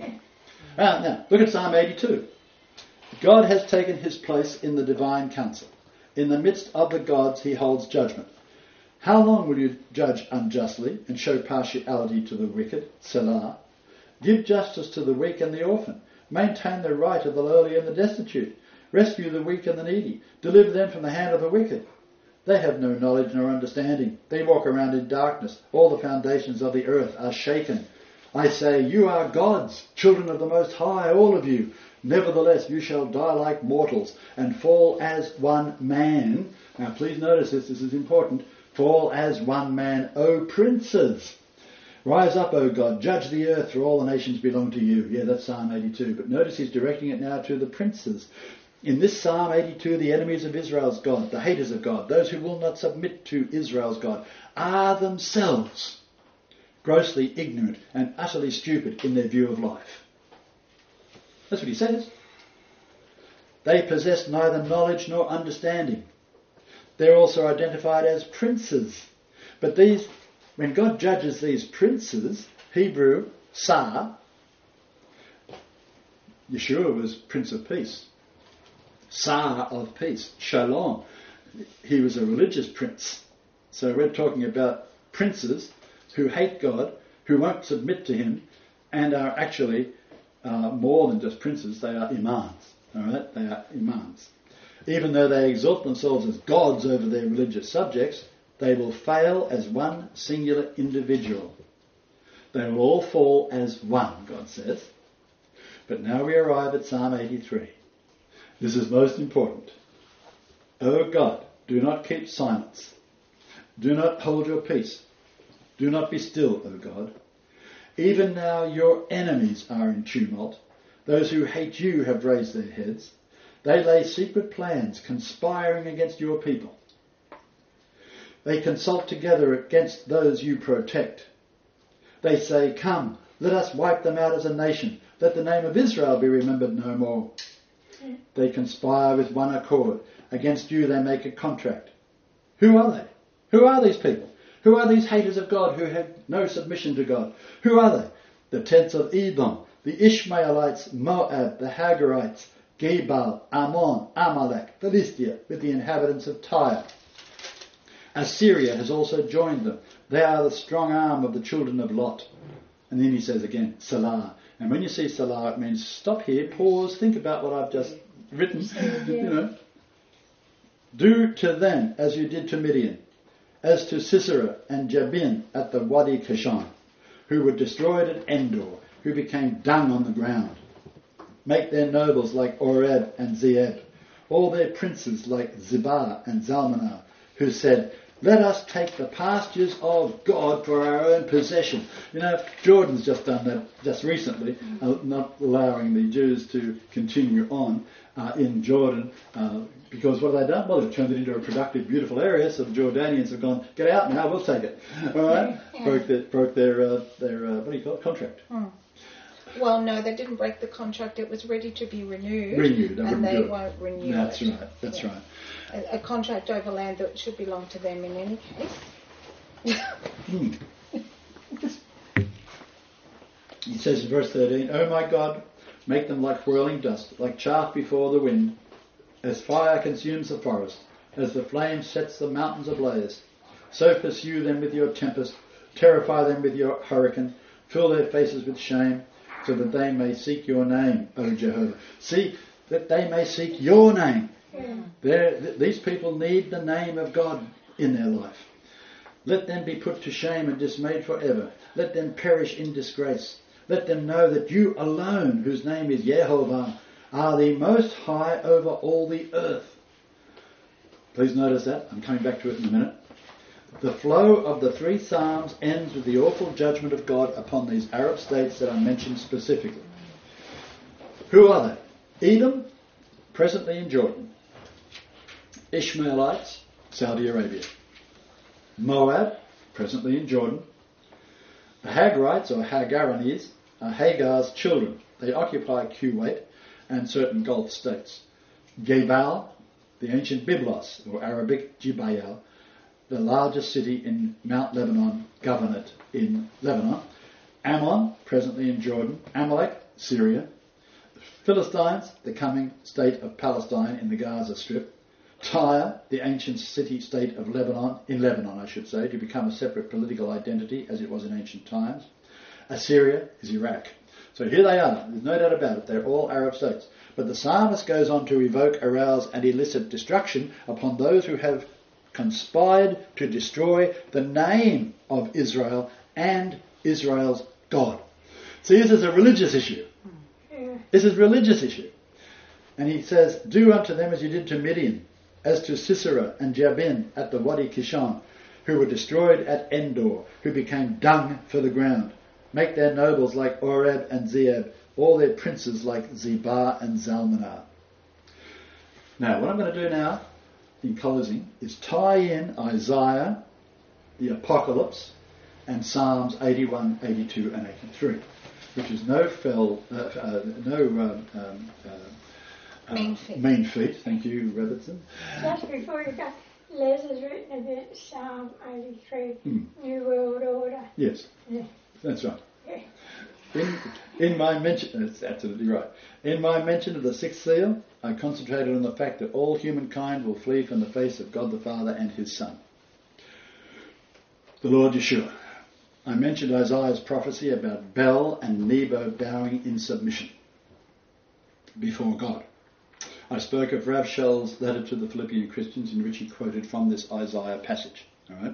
Ah, now, look at Psalm eighty-two. God has taken his place in the divine council. In the midst of the gods he holds judgment. How long will you judge unjustly and show partiality to the wicked? Selah. Give justice to the weak and the orphan. Maintain the right of the lowly and the destitute. Rescue the weak and the needy. Deliver them from the hand of the wicked. They have no knowledge nor understanding. They walk around in darkness. All the foundations of the earth are shaken. I say, you are gods, children of the Most High, all of you. Nevertheless, you shall die like mortals and fall as one man. Now, please notice this. This is important. Fall as one man, O princes. Rise up, O God, judge the earth, for all the nations belong to you. Yeah, that's Psalm eighty-two. But notice he's directing it now to the princes. In this Psalm eighty-two, the enemies of Israel's God, the haters of God, those who will not submit to Israel's God, are themselves grossly ignorant and utterly stupid in their view of life. That's what he says. They possess neither knowledge nor understanding. They're also identified as princes. But these, when God judges these princes, Hebrew, Sar, Yeshua was Prince of Peace. Sar of Peace, Shalom. He was a religious prince. So we're talking about princes who hate God, who won't submit to him, and are actually uh, more than just princes. They are imams. All right, they are imams. Even though they exalt themselves as gods over their religious subjects, they will fail as one singular individual. They will all fall as one, God says. But now we arrive at Psalm eighty-three. This is most important. O God, do not keep silence. Do not hold your peace. Do not be still, O God. Even now your enemies are in tumult. Those who hate you have raised their heads. They lay secret plans, conspiring against your people. They consult together against those you protect. They say, come, let us wipe them out as a nation. Let the name of Israel be remembered no more. They conspire with one accord. Against you they make a contract. Who are they? Who are these people? Who are these haters of God who have no submission to God? Who are they? The tents of Edom, the Ishmaelites, Moab, the Hagarites, Gebal, Ammon, Amalek, Philistia, with the inhabitants of Tyre. Assyria has also joined them. They are the strong arm of the children of Lot. And then he says again, Salah. And when you see Salah, it means stop here, pause, think about what I've just written. You know, do to them as you did to Midian, as to Sisera and Jabin at the Wadi Kishon, who were destroyed at Endor, who became dung on the ground. Make their nobles like Oreb and Zeeb, all their princes like Zibar and Zalmunna, who said, let us take the pastures of God for our own possession. You know, Jordan's just done that just recently, uh, not allowing the Jews to continue on uh, in Jordan, uh, because what have they done? Well, they've turned it into a productive, beautiful area, so the Jordanians have gone, get out now, we'll take it. All right? Yeah. Broke their, broke their, uh, their uh, what do you call it, contract. Hmm. Well, no, they didn't break the contract. It was ready to be renewed. Renewed, they and wouldn't they do it. won't renew That's it. right, that's Yeah. right. A, a contract over land that should belong to them in any case. Hmm. He says in verse thirteen, O my God, make them like whirling dust, like chaff before the wind, as fire consumes the forest, as the flame sets the mountains ablaze. So pursue them with your tempest, terrify them with your hurricane, fill their faces with shame, so that they may seek your name, O Jehovah. See, that they may seek your name. They're, th- these people need the name of God in their life. Let them be put to shame and dismayed forever. Let them perish in disgrace. Let them know that you alone, whose name is Yehovah, are the most high over all the earth. Please notice that. I'm coming back to it in a minute. The flow of the three Psalms ends with the awful judgment of God upon these Arab states that are mentioned specifically. Who are they? Edom, presently in Jordan. Ishmaelites, Saudi Arabia. Moab, presently in Jordan. The Hagarites, or Hagaranis, are Hagar's children. They occupy Kuwait and certain Gulf states. Gebal, the ancient Byblos, or Arabic Jibayal, the largest city in Mount Lebanon, governorate in Lebanon. Ammon, presently in Jordan. Amalek, Syria. Philistines, the coming state of Palestine in the Gaza Strip. Tyre, the ancient city-state of Lebanon, in Lebanon I should say, to become a separate political identity as it was in ancient times. Assyria is Iraq. So here they are, there's no doubt about it, they're all Arab states. But the psalmist goes on to evoke, arouse and elicit destruction upon those who have conspired to destroy the name of Israel and Israel's God. See, this is a religious issue. This is a religious issue. And he says, do unto them as you did to Midian, as to Sisera and Jabin at the Wadi Kishon, who were destroyed at Endor, who became dung for the ground. Make their nobles like Oreb and Zeeb, all their princes like Zibar and Zalmunna. Now, what I'm going to do now, in closing, is tie in Isaiah, the Apocalypse, and Psalms eighty-one, eighty-two and eighty-three, which is no fell, uh, uh, no um, um, uh, Mean uh, feet. mean feat. Thank you, Robertson. Just before you go, Les has written about Psalm eighty-three, Mm. New World Order. Yes, Yeah. that's right. Yeah. In, in my mention, that's absolutely right. In my mention of the sixth seal, I concentrated on the fact that all humankind will flee from the face of God the Father and His Son, the Lord Yeshua. I mentioned Isaiah's prophecy about Bel and Nebo bowing in submission before God. I spoke of Rav Shell's letter to the Philippian Christians, in which he quoted from this Isaiah passage. All right.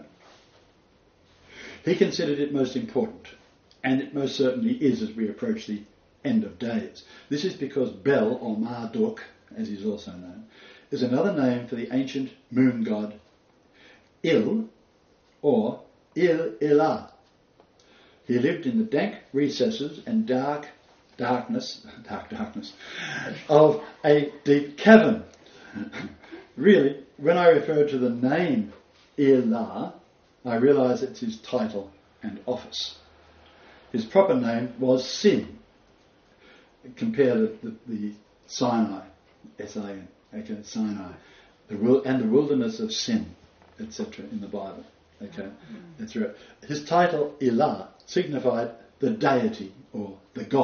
He considered it most important, and it most certainly is as we approach the end of days. This is because Bel, or Marduk, as he's also known, is another name for the ancient moon god Il, or Il-Ilah. He lived in the dank recesses and dark darkness, dark darkness, of a deep cavern. Really, when I refer to the name Ilah, I realise it's his title and office. His proper name was Sin. Compare the, the, the Sinai, S I N, okay, Sinai, the wil- and the wilderness of Sin, et cetera in the Bible. Okay, that's right. His title Ilah signified the deity or the God.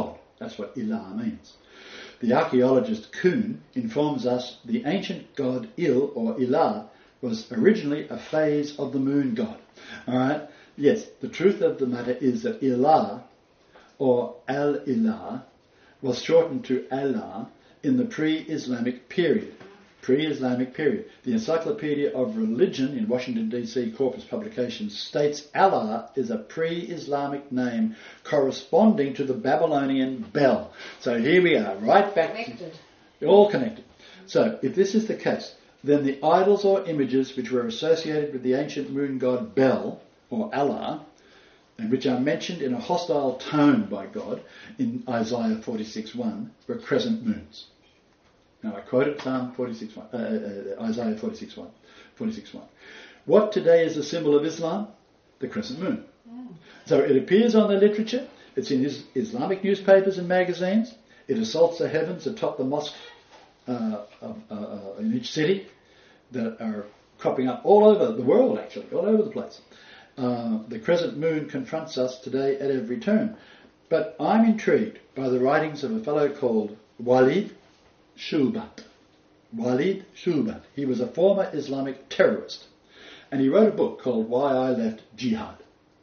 That's what Ilah means. The archaeologist Kuhn informs us the ancient god Il, or Ilah, was originally a phase of the moon god. Alright? Yes, the truth of the matter is that Ilah, or Al-Ilah, was shortened to Allah in the pre-Islamic period. Pre-Islamic period. The Encyclopedia of Religion in Washington, D C Corpus Publications states Allah is a pre-Islamic name corresponding to the Babylonian Bel. So here we are, right back Connected. to... All connected. So, if this is the case, then the idols or images which were associated with the ancient moon god Bel, or Allah, and which are mentioned in a hostile tone by God in Isaiah forty-six one, were crescent moons. Now I quoted Psalm forty-six one, uh, uh, Isaiah forty-six one, forty-six one. What today is the symbol of Islam? The crescent moon. Mm. So it appears on the literature, it's in is- Islamic newspapers and magazines, it assaults the heavens atop the mosque uh, of, uh, uh, in each city that are cropping up all over the world, actually, all over the place. Uh, the crescent moon confronts us today at every turn. But I'm intrigued by the writings of a fellow called Walid Shulbat. Walid Shulbat. He was a former Islamic terrorist. And he wrote a book called Why I Left Jihad.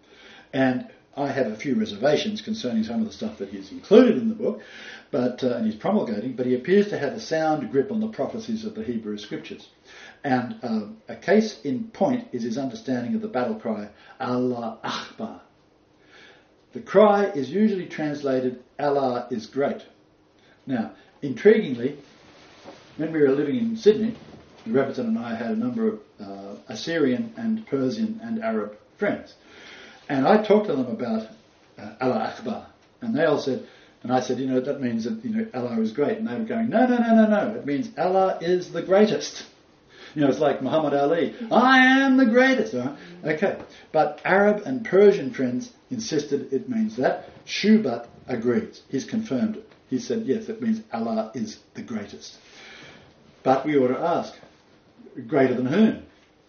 And I have a few reservations concerning some of the stuff that he's included in the book, but uh, and he's promulgating, but he appears to have a sound grip on the prophecies of the Hebrew Scriptures. And uh, a case in point is his understanding of the battle cry, Allah Akbar. The cry is usually translated, Allah is great. Now, intriguingly, when we were living in Sydney, Reverton and I had a number of uh, Assyrian and Persian and Arab friends. And I talked to them about uh, Allah Akbar. And they all said, and I said, you know, that means that, you know, Allah is great. And they were going, no, no, no, no, no. It means Allah is the greatest. You know, it's like Muhammad Ali. I am the greatest. Right? Okay. But Arab and Persian friends insisted it means that. Shubat agrees. He's confirmed it. He said, yes, it means Allah is the greatest. But we ought to ask, greater than whom?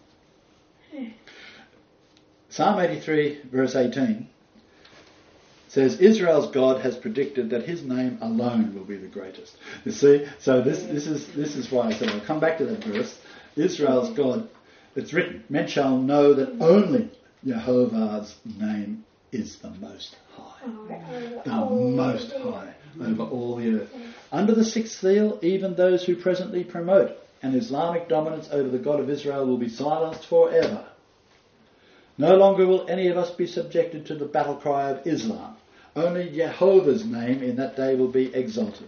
Psalm eighty-three, verse eighteen, says, Israel's God has predicted that his name alone will be the greatest. You see? So this, this is this is why I said, I'll come back to that verse. Israel's God, it's written, men shall know that only Jehovah's name is the most high. The most high over all the earth. Under the sixth seal, even those who presently promote an Islamic dominance over the God of Israel will be silenced forever. No longer will any of us be subjected to the battle cry of Islam. Only Jehovah's name in that day will be exalted.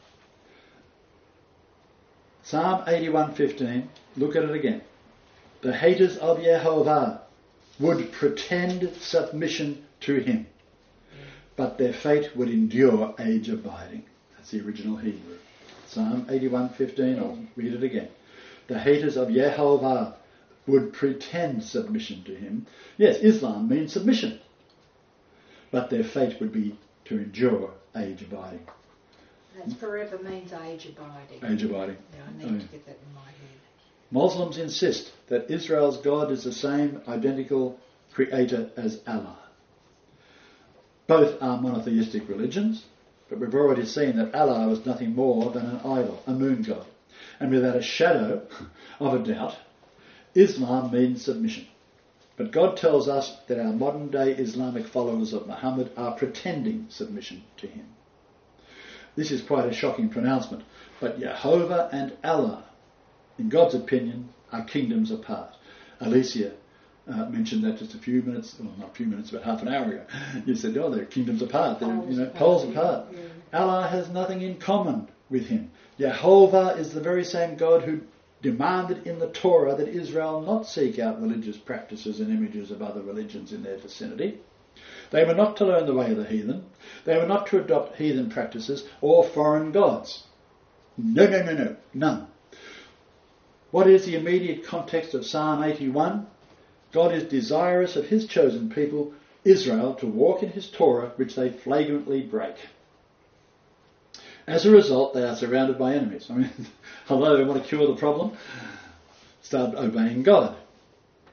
Psalm eighty-one fifteen, look at it again. The haters of Jehovah would pretend submission to him, but their fate would endure age abiding. That's the original Hebrew. Psalm eighty-one fifteen, I'll read it again. The haters of Jehovah would pretend submission to him. Yes, Islam means submission. But their fate would be to endure age abiding. That's forever means age abiding. Age abiding. Yeah, I need Oh, to get that in my head. Muslims insist that Israel's God is the same identical creator as Allah. Both are monotheistic religions, but we've already seen that Allah was nothing more than an idol, a moon god. And without a shadow of a doubt, Islam means submission. But God tells us that our modern day Islamic followers of Muhammad are pretending submission to him. This is quite a shocking pronouncement, but Jehovah and Allah, in God's opinion, are kingdoms apart. Alicia uh, mentioned that just a few minutes, well not a few minutes, but half an hour ago. You said, oh, they're kingdoms apart, they're Poles you know, apart, poles yeah, apart. yeah. Allah has nothing in common with him. Jehovah is the very same God who demanded in the Torah that Israel not seek out religious practices and images of other religions in their vicinity. They were not to learn the way of the heathen. They were not to adopt heathen practices or foreign gods. No, no, no, no, none. What is the immediate context of Psalm eighty-one? God is desirous of his chosen people, Israel, to walk in his Torah, which they flagrantly break. As a result, they are surrounded by enemies. I mean, although they want to cure the problem, start obeying God.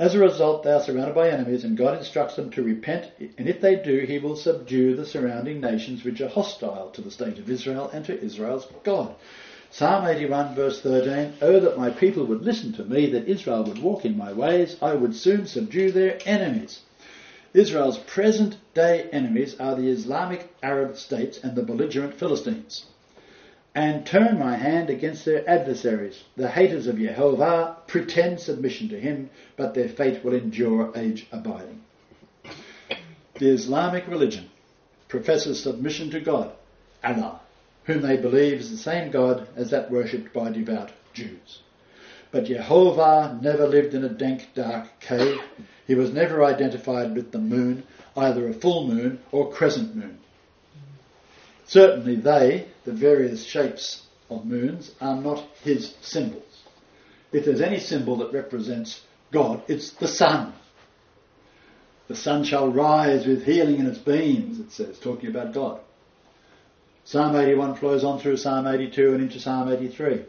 As a result, they are surrounded by enemies, and God instructs them to repent, and if they do, he will subdue the surrounding nations which are hostile to the state of Israel and to Israel's God. Psalm eighty-one verse thirteen, "Oh, that my people would listen to me, that Israel would walk in my ways, I would soon subdue their enemies." Israel's present-day enemies are the Islamic Arab states and the belligerent Philistines. "And turn my hand against their adversaries. The haters of Jehovah pretend submission to him, but their fate will endure age abiding." The Islamic religion professes submission to God, Allah, whom they believe is the same God as that worshipped by devout Jews. But Jehovah never lived in a dank, dark cave. He was never identified with the moon, either a full moon or crescent moon. Certainly they, the various shapes of moons, are not his symbols. If there's any symbol that represents God, it's the sun. The sun shall rise with healing in its beams, it says, talking about God. Psalm eighty-one flows on through Psalm eighty-two and into Psalm eighty-three.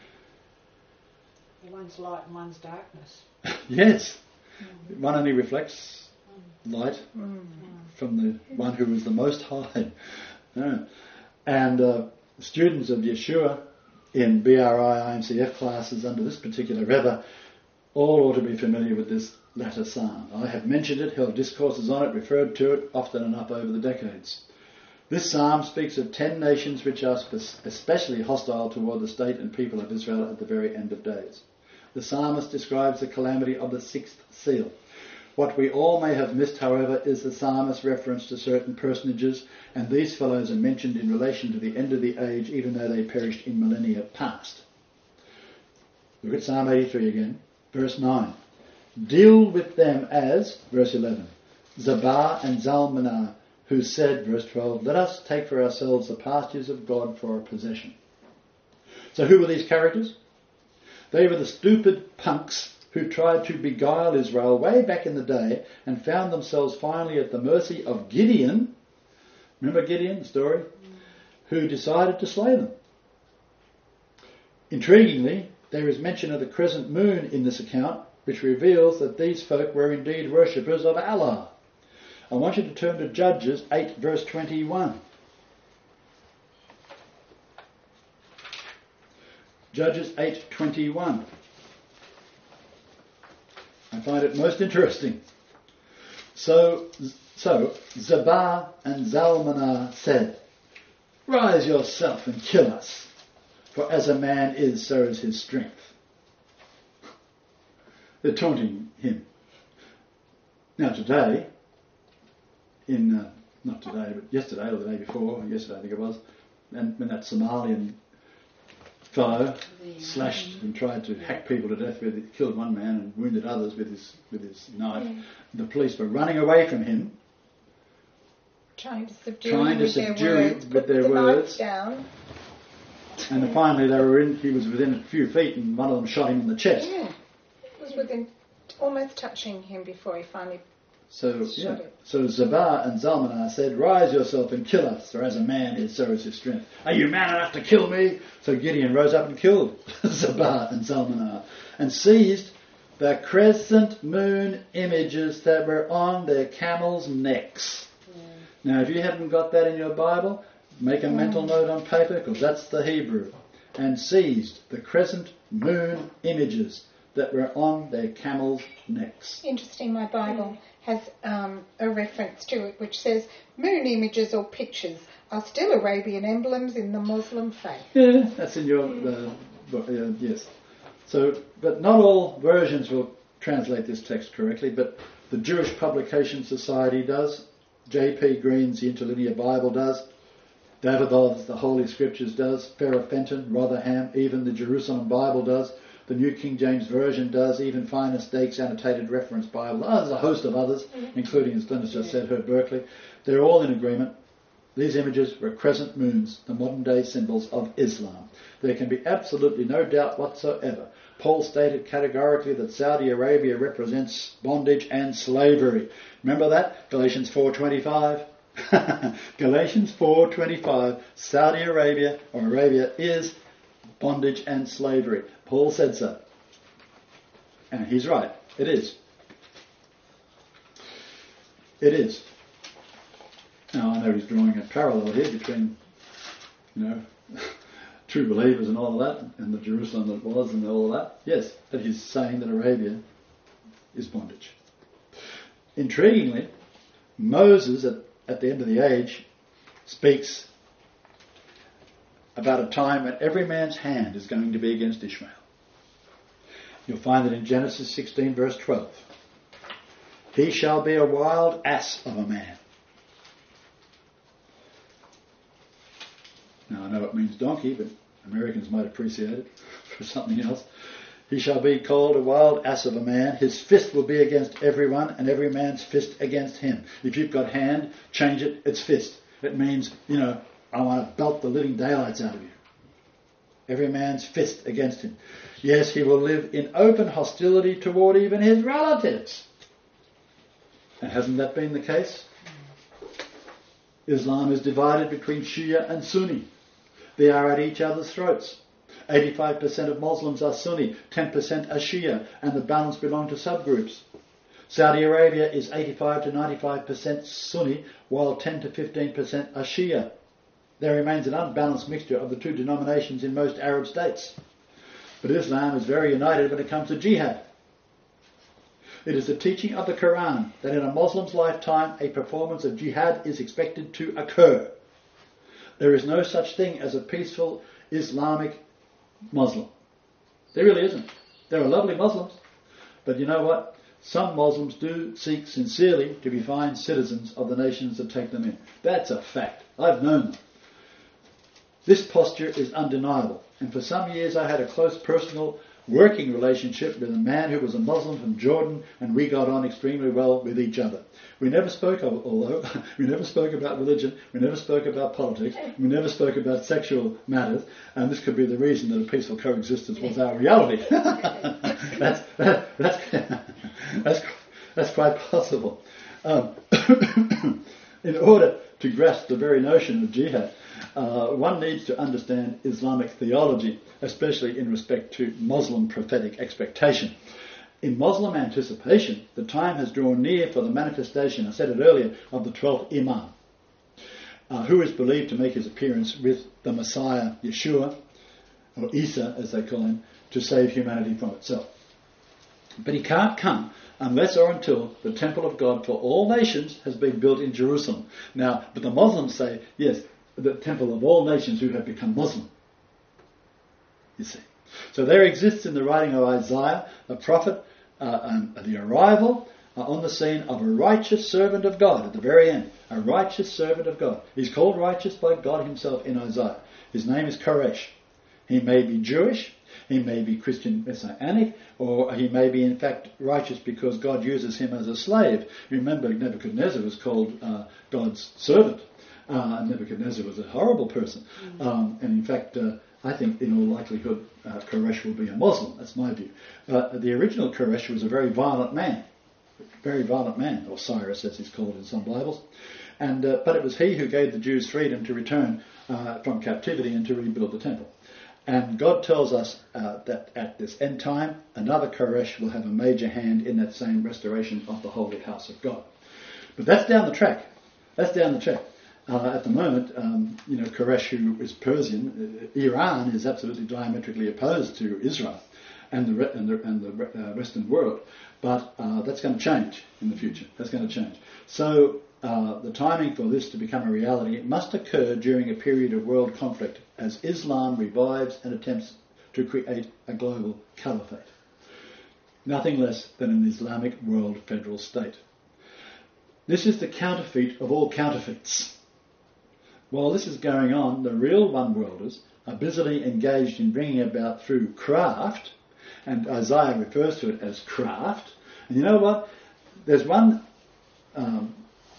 One's light and one's darkness. Yes. Mm. One only reflects light mm. from the one who is the Most High. Yeah. And uh, students of Yeshua in B R I I M C F classes under this particular Rebbe all ought to be familiar with this latter psalm. I have mentioned it, held discourses on it, referred to it often enough over the decades. This psalm speaks of ten nations which are spe- especially hostile toward the state and people of Israel at the very end of days. The psalmist describes the calamity of the sixth seal. What we all may have missed, however, is the psalmist's reference to certain personages, and these fellows are mentioned in relation to the end of the age, even though they perished in millennia past. Look at Psalm eighty-three again, verse nine. "Deal with them as," verse eleven, "Zabah and Zalmunna, who said," verse twelve, "let us take for ourselves the pastures of God for a possession." So who were these characters? They were the stupid punks who tried to beguile Israel way back in the day and found themselves finally at the mercy of Gideon. Remember Gideon, the story? Who decided to slay them. Intriguingly, there is mention of the crescent moon in this account, which reveals that these folk were indeed worshippers of Allah. I want you to turn to Judges eight verse twenty-one. Judges eight twenty-one. I find it most interesting. So, so Zabah and Zalmunna said, "Rise yourself and kill us, for as a man is, so is his strength." They're taunting him. Now today, in uh, not today, but yesterday or the day before, yesterday I think it was, and when that Somalian fellow slashed and tried to hack people to death, with it, killed one man and wounded others with his with his knife. Yeah. The police were running away from him, trying to subdue trying him to with subdue their him words, with their the words. Down. And yeah. finally, they were in. He was within a few feet, and one of them shot him in the chest. Yeah, it was within almost touching him before he finally. So, yeah. So Zabah and Zalmunna said, "Rise yourself and kill us, for as a man is, so is his strength. Are you man enough to kill me?" So Gideon rose up and killed Zabah and Zalmunna and seized the crescent moon images that were on their camels' necks. Yeah. Now, if you haven't got that in your Bible, make a mm. mental note on paper, because that's the Hebrew. And seized the crescent moon images that were on their camels' necks. Interesting, my Bible has um, a reference to it which says moon images or pictures are still Arabian emblems in the Muslim faith. Yeah, that's in your uh, book, uh, yes. So, but not all versions will translate this text correctly, but the Jewish Publication Society does, J P Green's The Interlinear Bible does, Davidov's The Holy Scriptures does, Farrah Fenton, Rotherham, even the Jerusalem Bible does, the New King James Version does, even Finer Stake's Annotated Reference Bible. Oh, there's a host of others, including, as Glennis just said, Herb Berkeley. They're all in agreement. These images were crescent moons, the modern day symbols of Islam. There can be absolutely no doubt whatsoever. Paul stated categorically that Saudi Arabia represents bondage and slavery. Remember that? Galatians four twenty-five. Galatians four twenty-five. Saudi Arabia, or Arabia, is bondage and slavery. Paul said so. And he's right. It is. It is. Now, I know he's drawing a parallel here between, you know, true believers and all of that, and the Jerusalem that was and all of that. Yes, but he's saying that Arabia is bondage. Intriguingly, Moses, at, at the end of the age, speaks about a time when every man's hand is going to be against Ishmael. You'll find that in Genesis sixteen, verse twelve. He shall be a wild ass of a man. Now, I know it means donkey, but Americans might appreciate it for something else. He shall be called a wild ass of a man. His fist will be against everyone, and every man's fist against him. If you've got hand, change it, it's fist. It means, you know, I want to belt the living daylights out of you. Every man's fist against him. Yes, he will live in open hostility toward even his relatives. And hasn't that been the case? Islam is divided between Shia and Sunni. They are at each other's throats. eighty-five percent of Muslims are Sunni, ten percent are Shia, and the balance belong to subgroups. Saudi Arabia is eighty-five to ninety-five percent Sunni, while ten to fifteen percent are Shia. There remains an unbalanced mixture of the two denominations in most Arab states. But Islam is very united when it comes to jihad. It is the teaching of the Quran that in a Muslim's lifetime a performance of jihad is expected to occur. There is no such thing as a peaceful Islamic Muslim. There really isn't. There are lovely Muslims. But you know what? Some Muslims do seek sincerely to be fine citizens of the nations that take them in. That's a fact. I've known them. This posture is undeniable. And for some years I had a close personal working relationship with a man who was a Muslim from Jordan, and we got on extremely well with each other. We never spoke of, although we never spoke about religion, we never spoke about politics, we never spoke about sexual matters, and this could be the reason that a peaceful coexistence was our reality. that's, that, that's, that's, that's quite possible. Um, in order to grasp the very notion of jihad, uh, one needs to understand Islamic theology, especially in respect to Muslim prophetic expectation. In Muslim anticipation, the time has drawn near for the manifestation, I said it earlier, of the twelfth Imam, uh, who is believed to make his appearance with the Messiah, Yeshua, or Isa as they call him, to save humanity from itself. But he can't come unless or until the temple of God for all nations has been built in Jerusalem. Now, but the Muslims say, yes, the temple of all nations who have become Muslim. You see. So there exists in the writing of Isaiah, the prophet, uh, um, the arrival uh, on the scene of a righteous servant of God at the very end. A righteous servant of God. He's called righteous by God himself in Isaiah. His name is Koresh. He may be Jewish, he may be Christian Messianic, or he may be in fact righteous because God uses him as a slave. Remember, Nebuchadnezzar was called uh, God's servant. Uh, Nebuchadnezzar was a horrible person. Um, and in fact, uh, I think in all likelihood uh, Koresh will be a Muslim. That's my view. Uh, the original Koresh was a very violent man. Very violent man, or Cyrus as he's called in some Bibles. And uh, but it was he who gave the Jews freedom to return uh, from captivity and to rebuild the temple. And God tells us uh, that at this end time, another Koresh will have a major hand in that same restoration of the holy house of God. But that's down the track. That's down the track. Uh, at the moment, um, you know, Koresh, who is Persian, uh, Iran is absolutely diametrically opposed to Israel and the re- and the, and the uh, Western world. But uh, that's going to change in the future. That's going to change. So uh, the timing for this to become a reality, it must occur during a period of world conflict as Islam revives and attempts to create a global caliphate. Nothing less than an Islamic world federal state. This is the counterfeit of all counterfeits. While this is going on, the real one-worlders are busily engaged in bringing about through craft, and Isaiah refers to it as craft. And you know what? There's one... Um,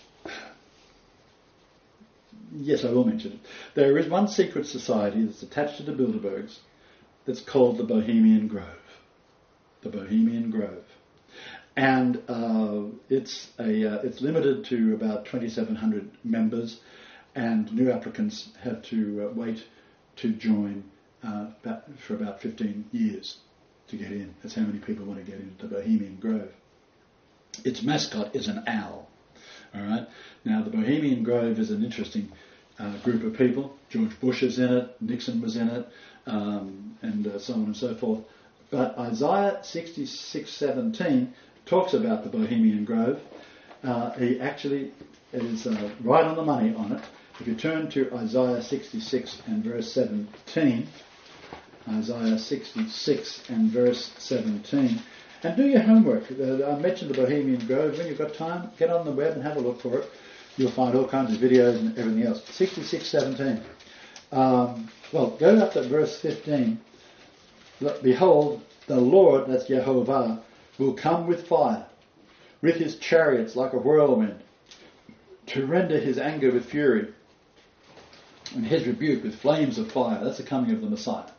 yes, I will mention it. There is one secret society that's attached to the Bilderbergs that's called the Bohemian Grove. The Bohemian Grove. And uh, it's a uh, it's limited to about twenty-seven hundred members, and new applicants have to uh, wait to join uh, about, for about fifteen years to get in. That's how many people want to get into the Bohemian Grove. Its mascot is an owl. All right. Now, the Bohemian Grove is an interesting uh, group of people. George Bush is in it, Nixon was in it, um, and uh, so on and so forth. But Isaiah sixty-six seventeen talks about the Bohemian Grove. Uh, he actually is uh, right on the money on it. If you turn to Isaiah sixty-six and verse seventeen, Isaiah sixty-six and verse seventeen, and do your homework. Uh, I mentioned the Bohemian Grove. When you've got time, get on the web and have a look for it. You'll find all kinds of videos and everything else. sixty-six seventeen. Um, well, go up to verse fifteen. Look, behold, the Lord, that's Jehovah, will come with fire, with his chariots like a whirlwind, to render his anger with fury, and his rebuke with flames of fire. That's the coming of the Messiah.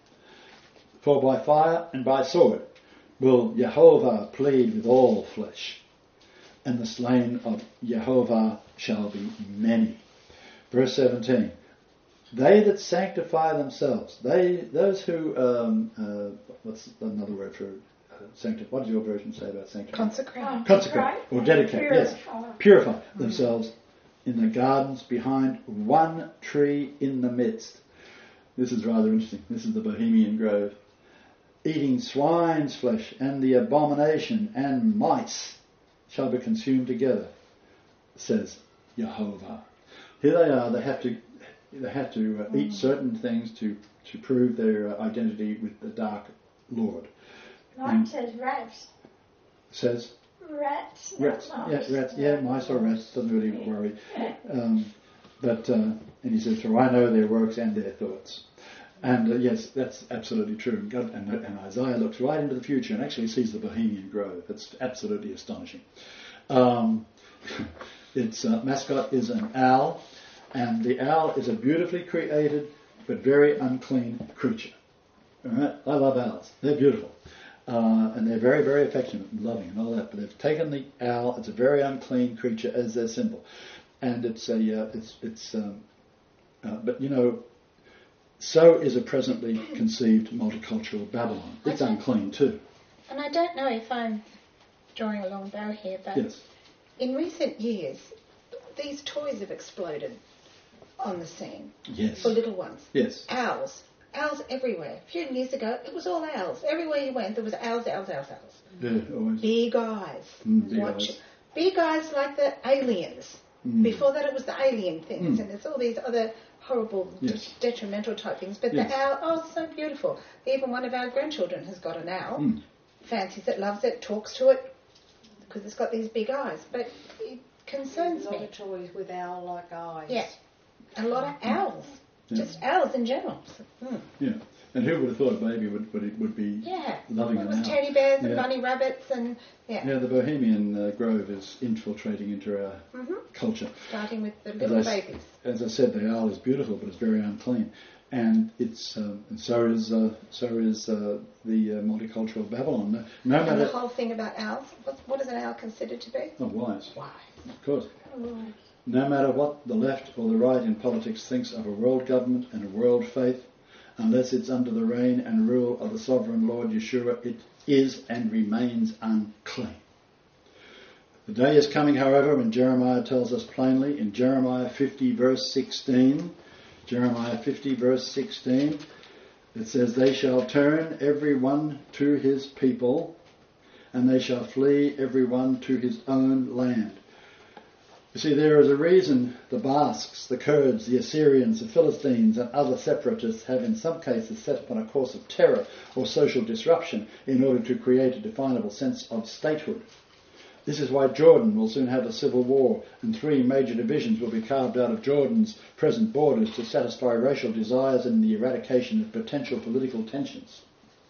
For by fire and by sword will Jehovah plead with all flesh, and the slain of Jehovah shall be many. Verse seventeen. They that sanctify themselves, they those who um, uh, what's another word for uh, sanctify? What does your version say about sanctify? Consecrate. Consecrate or dedicate. Yes, Purify. purify themselves in the gardens behind one tree in the midst. This is rather interesting. This is the Bohemian Grove. Eating swine's flesh, and the abomination and mice shall be consumed together, says Jehovah. Here they are. They have to. They have to uh, eat certain things to, to prove their uh, identity with the Dark Lord. Mine says rats. Says Rats. not rats, mice. yeah, rats, yeah, mice or rats, doesn't really worry. Um, but uh, and he says, "For I know their works and their thoughts." And uh, yes, that's absolutely true. And, God, and, and Isaiah looks right into the future and actually sees the Bohemian Grove. It's absolutely astonishing. Um, its uh, mascot is an owl. And the owl is a beautifully created but very unclean creature. All right? I love owls. They're beautiful. Uh, and they're very, very affectionate and loving and all that. But they've taken the owl, it's a very unclean creature, as their symbol. And it's a, uh, it's, it's, um, uh, but you know, so is a presently conceived multicultural Babylon. It's Okay. unclean too. And I don't know if I'm drawing a long bow here, but Yes. in recent years, these toys have exploded on the scene Yes. for little ones. Yes. Owls. Owls everywhere. A few years ago, it was all owls. Everywhere you went, there was owls, owls, owls, owls. Yeah, always. Big eyes. Mm, big Watch eyes. Big eyes like the aliens. Mm. Before that, it was the alien things, Mm. and there's all these other horrible, Yes. de- detrimental type things. But Yes. the owl, oh, it's so beautiful. Even one of our grandchildren has got an owl. Mm. Fancies it, loves it, talks to it, because it's got these big eyes. But it concerns a lot me. of toys with owl-like eyes. Yeah. A lot of owls. Yeah. Just owls in general. Hmm. Yeah. And who would have thought a baby would would, would be Yeah. loving It an was owl? teddy bears and Yeah. bunny rabbits and, yeah. Yeah, the Bohemian uh, Grove is infiltrating into our hmm culture. Starting with the As little I, s- babies. as I said, the owl is beautiful, but it's very unclean, and it's um, and so is uh, so is uh, the uh, multicultural Babylon. No, no And the matter whole thing about owls, what, what is an owl considered to be? oh, wise, Why? of course. Oh, No matter what the left or the right in politics thinks of a world government and a world faith, unless it's under the reign and rule of the sovereign Lord Yeshua, it is and remains unclean. The day is coming, however, when Jeremiah tells us plainly in Jeremiah fifty verse sixteen, Jeremiah fifty verse sixteen, it says, "They shall turn every one to his people, and they shall flee every one to his own land." You see, there is a reason the Basques, the Kurds, the Assyrians, the Philistines and other separatists have in some cases set upon a course of terror or social disruption in order to create a definable sense of statehood. This is why Jordan will soon have a civil war, and three major divisions will be carved out of Jordan's present borders to satisfy racial desires and the eradication of potential political tensions.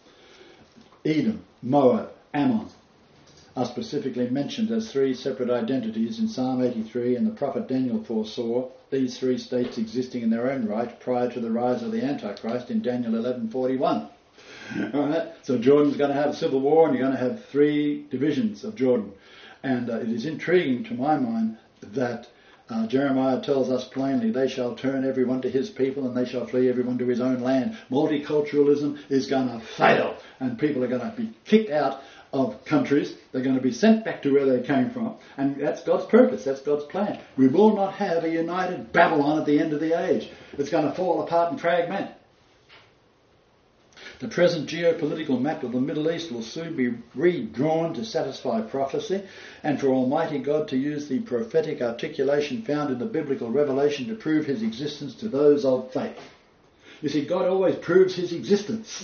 Edom, Moab, Ammon are specifically mentioned as three separate identities in Psalm eighty-three, and the prophet Daniel foresaw these three states existing in their own right prior to the rise of the Antichrist in Daniel eleven forty-one. All right, so Jordan's going to have a civil war, and you're going to have three divisions of Jordan. And uh, it is intriguing to my mind that uh, Jeremiah tells us plainly, "They shall turn everyone to his people, and they shall flee everyone to his own land." Multiculturalism is going to fail, and people are going to be kicked out of countries. They're going to be sent back to where they came from. And that's God's purpose. That's God's plan. We will not have a united Babylon at the end of the age. It's going to fall apart and fragment. The present geopolitical map of the Middle East will soon be redrawn to satisfy prophecy, and for Almighty God to use the prophetic articulation found in the biblical revelation to prove his existence to those of faith. You see, God always proves his existence.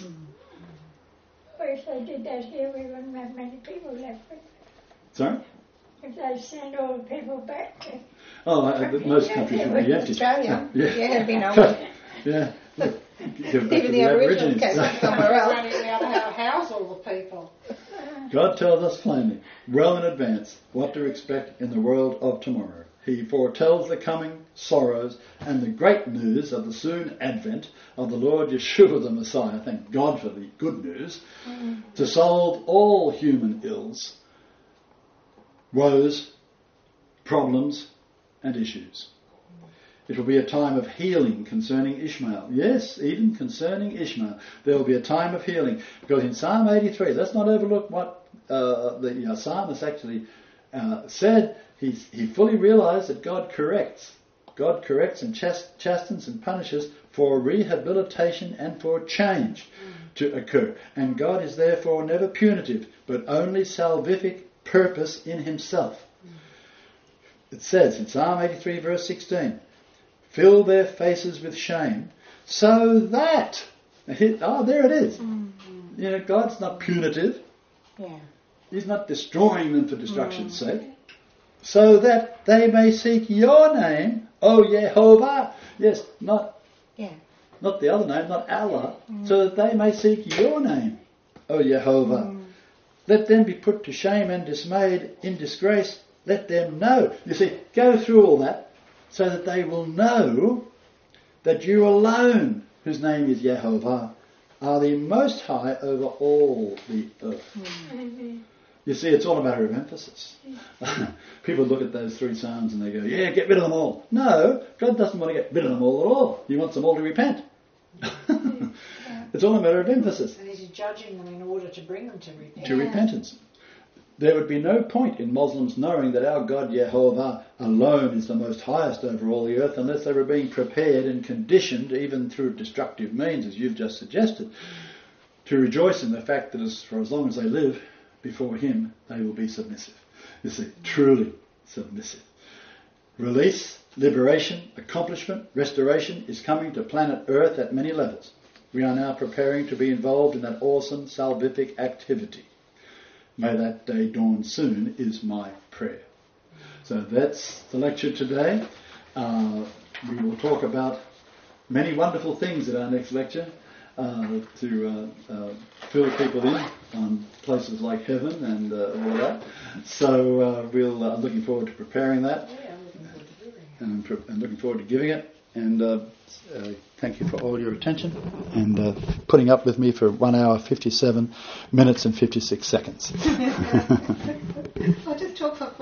Or if they did that here, we wouldn't have many people left with it. Sorry? If they send all the people back to... Oh, uh, most countries would be empty. Australia. Yeah. Yeah, there'd be no one. Yeah. Give it back to Even the Aboriginals came Aborigines. from somewhere else. Running out of how to house all the people. God tells us plainly, well in advance, what to expect in the world of tomorrow. He foretells the coming sorrows and the great news of the soon advent of the Lord Yeshua the Messiah. Thank God for the good news. Mm. To solve all human ills, woes, problems and issues. It will be a time of healing concerning Ishmael. Yes, even concerning Ishmael. There will be a time of healing. Because in Psalm eighty-three, let's not overlook what uh, the uh, psalmist actually uh, said. He's, he fully realized that God corrects. God corrects and chast- chastens and punishes for rehabilitation and for change mm. to occur. And God is therefore never punitive, but only salvific purpose in himself. Mm. It says in Psalm eighty-three verse sixteen, fill their faces with shame, so that... Oh, there it is. Mm-hmm. You know, God's not punitive. Yeah. He's not destroying them for destruction's mm. sake. So that they may seek your name, O Yehovah. Yes, not, yeah. not the other name, not Allah. Mm. So that they may seek your name, O Yehovah. Mm. Let them be put to shame and dismayed, in disgrace. Let them know. You see, go through all that, so that they will know that you alone, whose name is Yehovah, are the most high over all the earth. Mm-hmm. You see, it's all a matter of emphasis. People look at those three psalms and they go, yeah, get rid of them all. No, God doesn't want to get rid of them all at all. He wants them all to repent. Mm-hmm. It's all a matter of emphasis. And he's judging them in order to bring them to repentance. To repentance. There would be no point in Muslims knowing that our God Yehovah alone is the most highest over all the earth unless they were being prepared and conditioned, even through destructive means, as you've just suggested, to rejoice in the fact that as, for as long as they live before him, they will be submissive. You see, truly submissive. Release, liberation, accomplishment, restoration is coming to planet Earth at many levels. We are now preparing to be involved in that awesome salvific activity. May that day dawn soon is my prayer. So that's the lecture today. Uh, we will talk about many wonderful things at our next lecture uh, to uh, uh, fill people in on places like heaven and uh, all that. So uh, we'll, uh, I'm looking forward to preparing that. Yeah, I'm looking forward to hearing it. And I'm, I'm looking forward to giving it. And uh, uh, thank you for all your attention and uh, putting up with me for one hour, fifty-seven minutes and fifty-six seconds. I'll just talk for